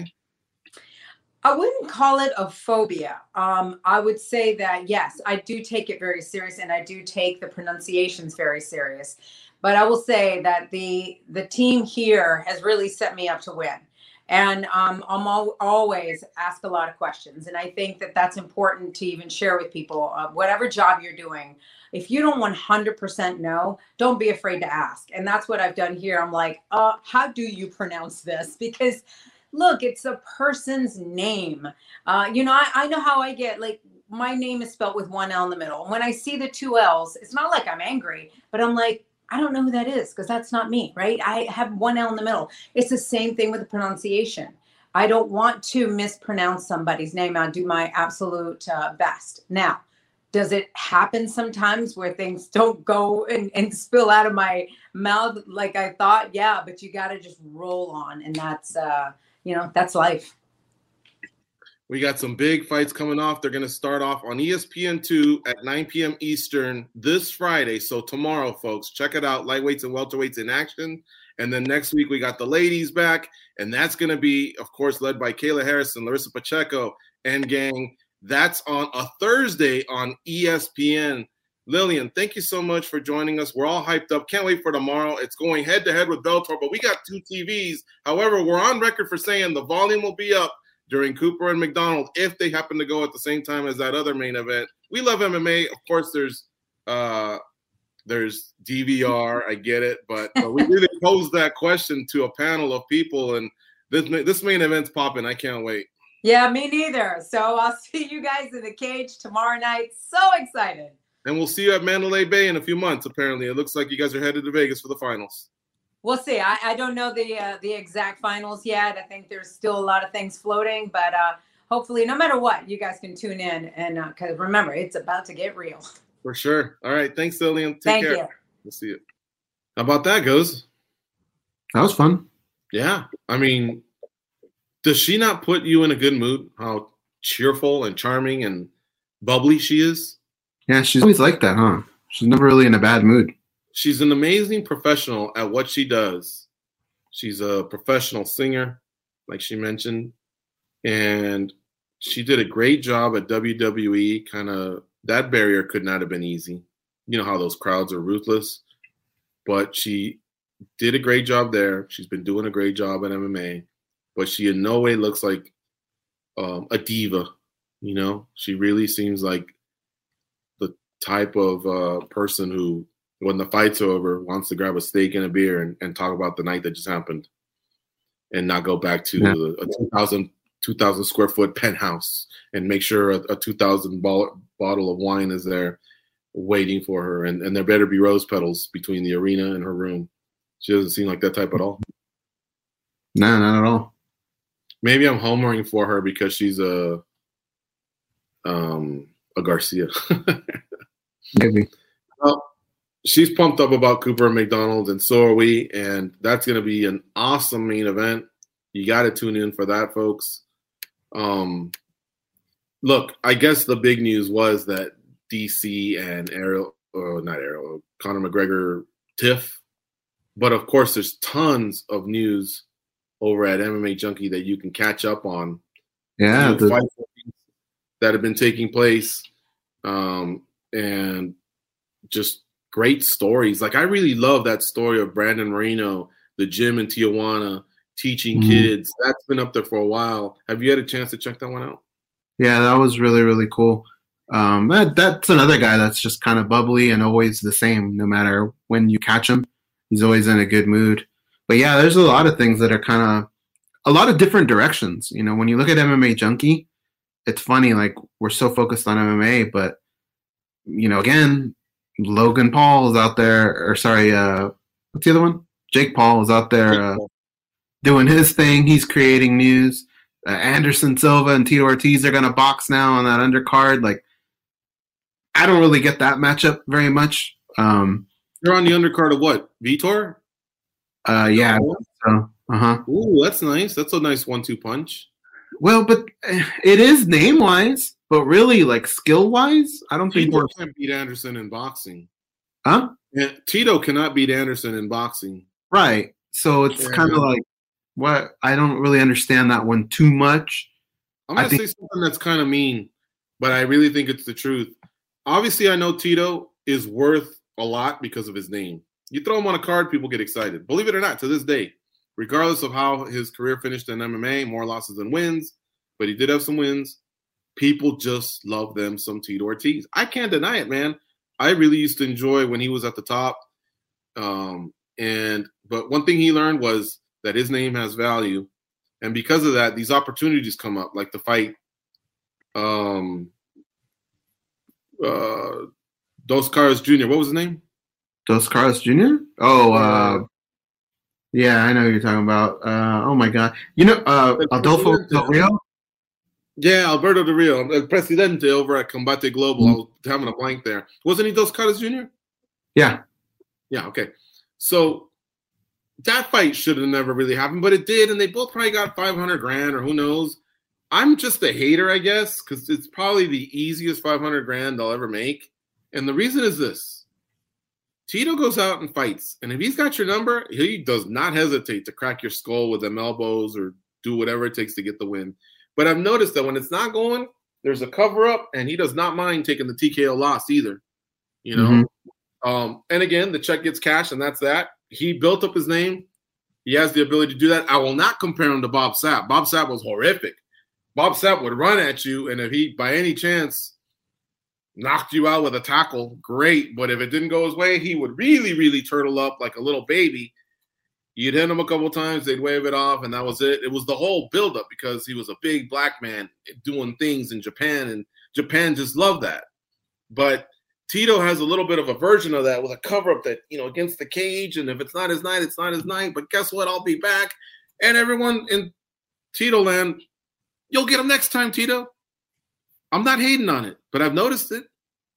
I wouldn't call it a phobia. Um, I would say that, yes, I do take it very serious and I do take the pronunciations very serious. But I will say that the the team here has really set me up to win. And um, I'm al- always ask a lot of questions. And I think that that's important to even share with people. Uh, whatever job you're doing, if you don't one hundred percent know, don't be afraid to ask. And that's what I've done here. I'm like, uh, how do you pronounce this? Because look, it's a person's name. Uh, you know, I, I know how I get, like, my name is spelled with one L in the middle. And when I see the two L's, it's not like I'm angry, but I'm like, I don't know who that is because that's not me, right? I have one L in the middle. It's the same thing with the pronunciation. I don't want to mispronounce somebody's name. I'll do my absolute uh, best. Now, does it happen sometimes where things don't go and, and spill out of my mouth like I thought? Yeah, but you got to just roll on. And that's, uh, you know, that's life. We got some big fights coming off. They're going to start off on E S P N two at nine p.m. Eastern this Friday. So tomorrow, folks, check it out. Lightweights and welterweights in action. And then next week we got the ladies back, and that's going to be, of course, led by Kayla Harrison, Larissa Pacheco, and gang. That's on a Thursday on E S P N. Lillian, thank you so much for joining us. We're all hyped up. Can't wait for tomorrow. It's going head-to-head with Bellator, but we got two T Vs. However, we're on record for saying the volume will be up during Cooper and McDonald if they happen to go at the same time as that other main event. We love M M A. Of course, there's uh, there's D V R. I get it. But, but we really posed that question to a panel of people, and this, this main event's popping. I can't wait. Yeah, me neither. So I'll see you guys in the cage tomorrow night. So excited. And we'll see you at Mandalay Bay in a few months, apparently. It looks like you guys are headed to Vegas for the finals. We'll see. I, I don't know the uh, the exact finals yet. I think there's still a lot of things floating. But uh, hopefully, no matter what, you guys can tune in. And because uh, remember, it's about to get real. For sure. All right. Thanks, Lillian. Take Thank care. you. We'll see you. How about that, Goes? That was fun. Yeah. I mean, does she not put you in a good mood? How cheerful and charming and bubbly she is? Yeah, she's always like that, huh? She's never really in a bad mood. She's an amazing professional at what she does. She's a professional singer, like she mentioned. And she did a great job at W W E. Kind of, that barrier could not have been easy. You know how those crowds are ruthless. But she did a great job there. She's been doing a great job at M M A. But she in no way looks like um, a diva. You know, she really seems like the type of uh, person who, when the fight's over, wants to grab a steak and a beer and, and talk about the night that just happened and not go back to yeah. a two thousand, two thousand square foot penthouse and make sure a, a two thousand ball, bottle of wine is there waiting for her. And, and there better be rose petals between the arena and her room. She doesn't seem like that type at all. No, not at all. Maybe I'm homering for her because she's a um, a Garcia. Maybe. Well, she's pumped up about Cooper and McDonald, and so are we. And that's going to be an awesome main event. You got to tune in for that, folks. Um, look, I guess the big news was that D C and Ariel, or not Ariel, Conor McGregor tiff. But of course, there's tons of news over at M M A Junkie that you can catch up on. Yeah, the fights that have been taking place, um, and just great stories. Like I really love that story of Brandon Moreno, the gym in Tijuana, teaching mm-hmm. kids. That's been up there for a while. Have you had a chance to check that one out? Yeah, that was really, really cool. Um, that that's another guy that's just kind of bubbly and always the same. No matter when you catch him, he's always in a good mood. But yeah, there's a lot of things that are kind of a lot of different directions. You know, when you look at M M A Junkie, it's funny, like we're so focused on M M A, but you know, again, Logan Paul is out there, or sorry, uh, what's the other one? Jake Paul is out there uh, doing his thing. He's creating news. Uh, Anderson Silva and Tito Ortiz are going to box now on that undercard. Like, I don't really get that matchup very much. Um, You're on the undercard of what? Vitor? Uh, yeah. So, uh-huh. Ooh, that's nice. That's a nice one two punch. Well, but it is name-wise, but really, like, skill-wise, I don't think Tito we're... can't beat Anderson in boxing. Huh? Yeah, Tito cannot beat Anderson in boxing. Right. So it's yeah. kind of like, what? I don't really understand that one too much. I'm going to think... say something that's kind of mean, but I really think it's the truth. Obviously, I know Tito is worth a lot because of his name. You throw him on a card, people get excited. Believe it or not, to this day, regardless of how his career finished in M M A, more losses than wins, but he did have some wins. People just love them some Tito Ortiz. I can't deny it, man. I really used to enjoy when he was at the top. Um, and but one thing he learned was that his name has value. And because of that, these opportunities come up, like the fight um, uh, Dos Caras Junior What was his name? Dos Caras Junior Oh, uh, yeah, I know who you're talking about. Uh, oh, my God. You know, uh, Adolfo Del Rio? Yeah, Alberto Del Rio, El Presidente over at Combate Global. Mm-hmm. I was having a blank there. Wasn't he Dos Caras Junior? Yeah. Yeah, okay. So that fight should have never really happened, but it did, and they both probably got five hundred grand or who knows. I'm just a hater, I guess, because it's probably the easiest five hundred grand they'll ever make. And the reason is this. Tito goes out and fights. And if he's got your number, he does not hesitate to crack your skull with them elbows or do whatever it takes to get the win. But I've noticed that when it's not going, there's a cover-up, and he does not mind taking the T K O loss either. You know? Mm-hmm. Um, and again, the check gets cashed, and that's that. He built up his name. He has the ability to do that. I will not compare him to Bob Sapp. Bob Sapp was horrific. Bob Sapp would run at you, and if he, by any chance, knocked you out with a tackle, great. But if it didn't go his way, he would really, really turtle up like a little baby. You'd hit him a couple times, they'd wave it off, and that was it. It was the whole buildup because he was a big black man doing things in Japan, and Japan just loved that. But Tito has a little bit of a version of that with a cover-up that, you know, against the cage, and if it's not his night, it's not his night. But guess what? I'll be back. And everyone in Tito land, you'll get him next time, Tito. I'm not hating on it, but I've noticed it.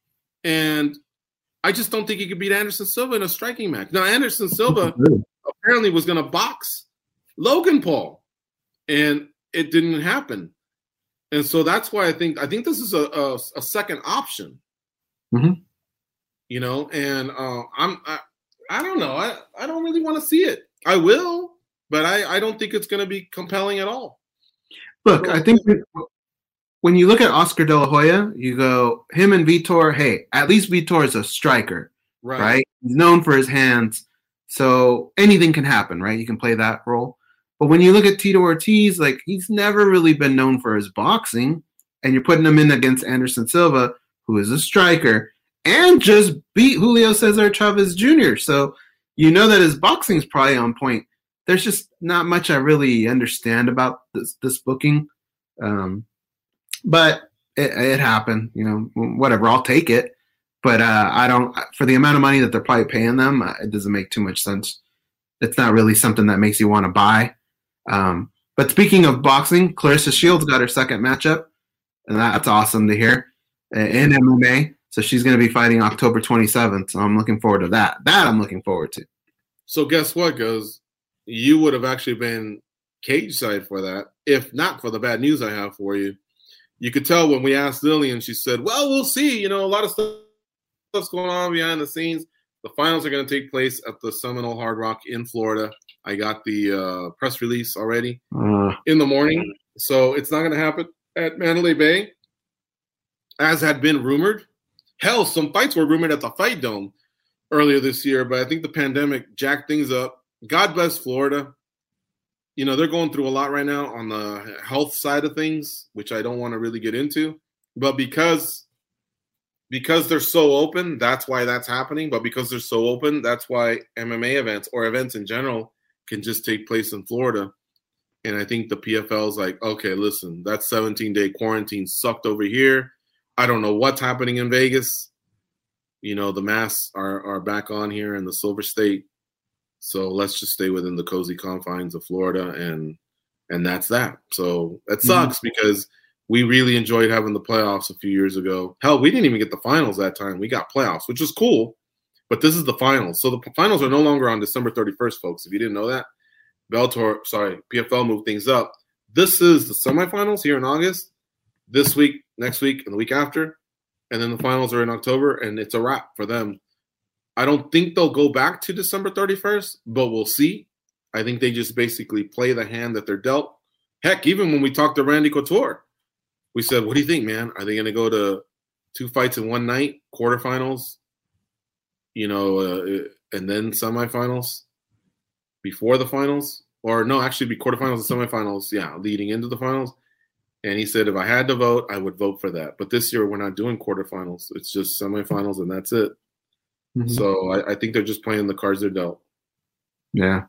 And I just don't think he could beat Anderson Silva in a striking match. Now, Anderson Silva apparently was going to box Logan Paul, and it didn't happen. And so that's why I think I think this is a, a, a second option. Mm-hmm. You know, and uh, I'm I, I don't know. I, I don't really want to see it. I will, but I, I don't think it's going to be compelling at all. Look, I think when you look at Oscar De La Hoya, you go, him and Vitor, hey, at least Vitor is a striker, right. right? He's known for his hands, so anything can happen, right? You can play that role. But when you look at Tito Ortiz, like, he's never really been known for his boxing, and you're putting him in against Anderson Silva, who is a striker, and just beat Julio Cesar Chavez Junior So you know that his boxing is probably on point. There's just not much I really understand about this, this booking. Um, but it, it happened, you know, whatever, I'll take it. But uh, I don't, for the amount of money that they're probably paying them, uh, it doesn't make too much sense. It's not really something that makes you want to buy. Um, but speaking of boxing, Clarissa Shields got her second matchup, and that's awesome to hear. In M M A, so she's going to be fighting October twenty-seventh. So I'm looking forward to that. That I'm looking forward to. So guess what, Goes? You would have actually been cage side for that, if not for the bad news I have for you. You could tell when we asked Lillian, she said, "Well, we'll see. You know, a lot of stuff's going on behind the scenes. The finals are going to take place at the Seminole Hard Rock in Florida. I got the uh, press release already uh, in the morning, so it's not going to happen at Mandalay Bay, as had been rumored. Hell, some fights were rumored at the Fight Dome earlier this year, but I think the pandemic jacked things up. God bless Florida. You know, they're going through a lot right now on the health side of things, which I don't want to really get into. But because, because they're so open, that's why that's happening. But because they're so open, that's why M M A events or events in general can just take place in Florida. And I think the P F L is like, okay, listen, that seventeen-day quarantine sucked over here. I don't know what's happening in Vegas. You know, the masks are, are back on here in the Silver State. So let's just stay within the cozy confines of Florida, and and that's that. So that sucks mm-hmm. because we really enjoyed having the playoffs a few years ago. Hell, we didn't even get the finals that time. We got playoffs, which was cool. But this is the finals. So the finals are no longer on December thirty-first, folks. If you didn't know that, Bellator, sorry, P F L moved things up. This is the semifinals here in August. This week, next week, and the week after. And then the finals are in October, and it's a wrap for them. I don't think they'll go back to December thirty-first, but we'll see. I think they just basically play the hand that they're dealt. Heck, even when we talked to Randy Couture, we said, what do you think, man? Are they going to go to two fights in one night, quarterfinals, you know, uh, and then semifinals before the finals? Or no, actually be quarterfinals and semifinals, yeah, leading into the finals. And he said, if I had to vote, I would vote for that. But this year, we're not doing quarterfinals. It's just semifinals, and that's it. Mm-hmm. So I, I think they're just playing the cards they're dealt. Yeah.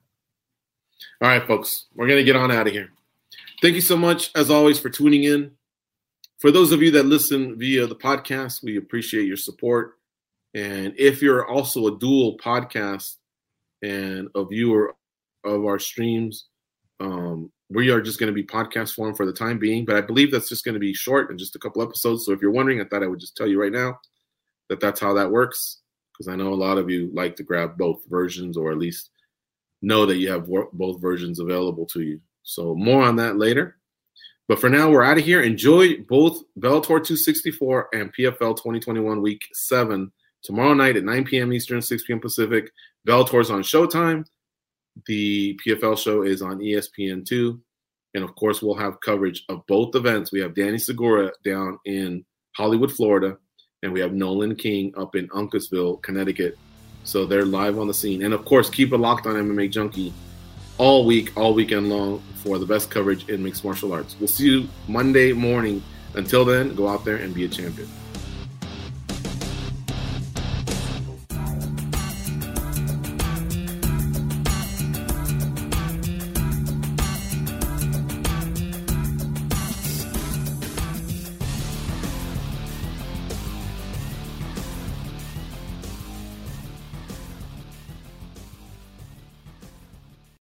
All right, folks. We're going to get on out of here. Thank you so much, as always, for tuning in. For those of you that listen via the podcast, we appreciate your support. And if you're also a dual podcast and a viewer of our streams, um, we are just going to be podcast form for the time being, but I believe that's just going to be short and just a couple episodes. So if you're wondering, I thought I would just tell you right now that that's how that works, because I know a lot of you like to grab both versions, or at least know that you have both versions available to you. So more on that later. But for now, we're out of here. Enjoy both Bellator two sixty-four and P F L twenty twenty-one Week seven tomorrow night at nine p.m. Eastern, six p.m. Pacific. Bellator's on Showtime. The P F L show is on E S P N two. And, of course, we'll have coverage of both events. We have Danny Segura down in Hollywood, Florida, and we have Nolan King up in Uncasville, Connecticut. So they're live on the scene. And, of course, keep it locked on M M A Junkie all week, all weekend long for the best coverage in mixed martial arts. We'll see you Monday morning. Until then, go out there and be a champion.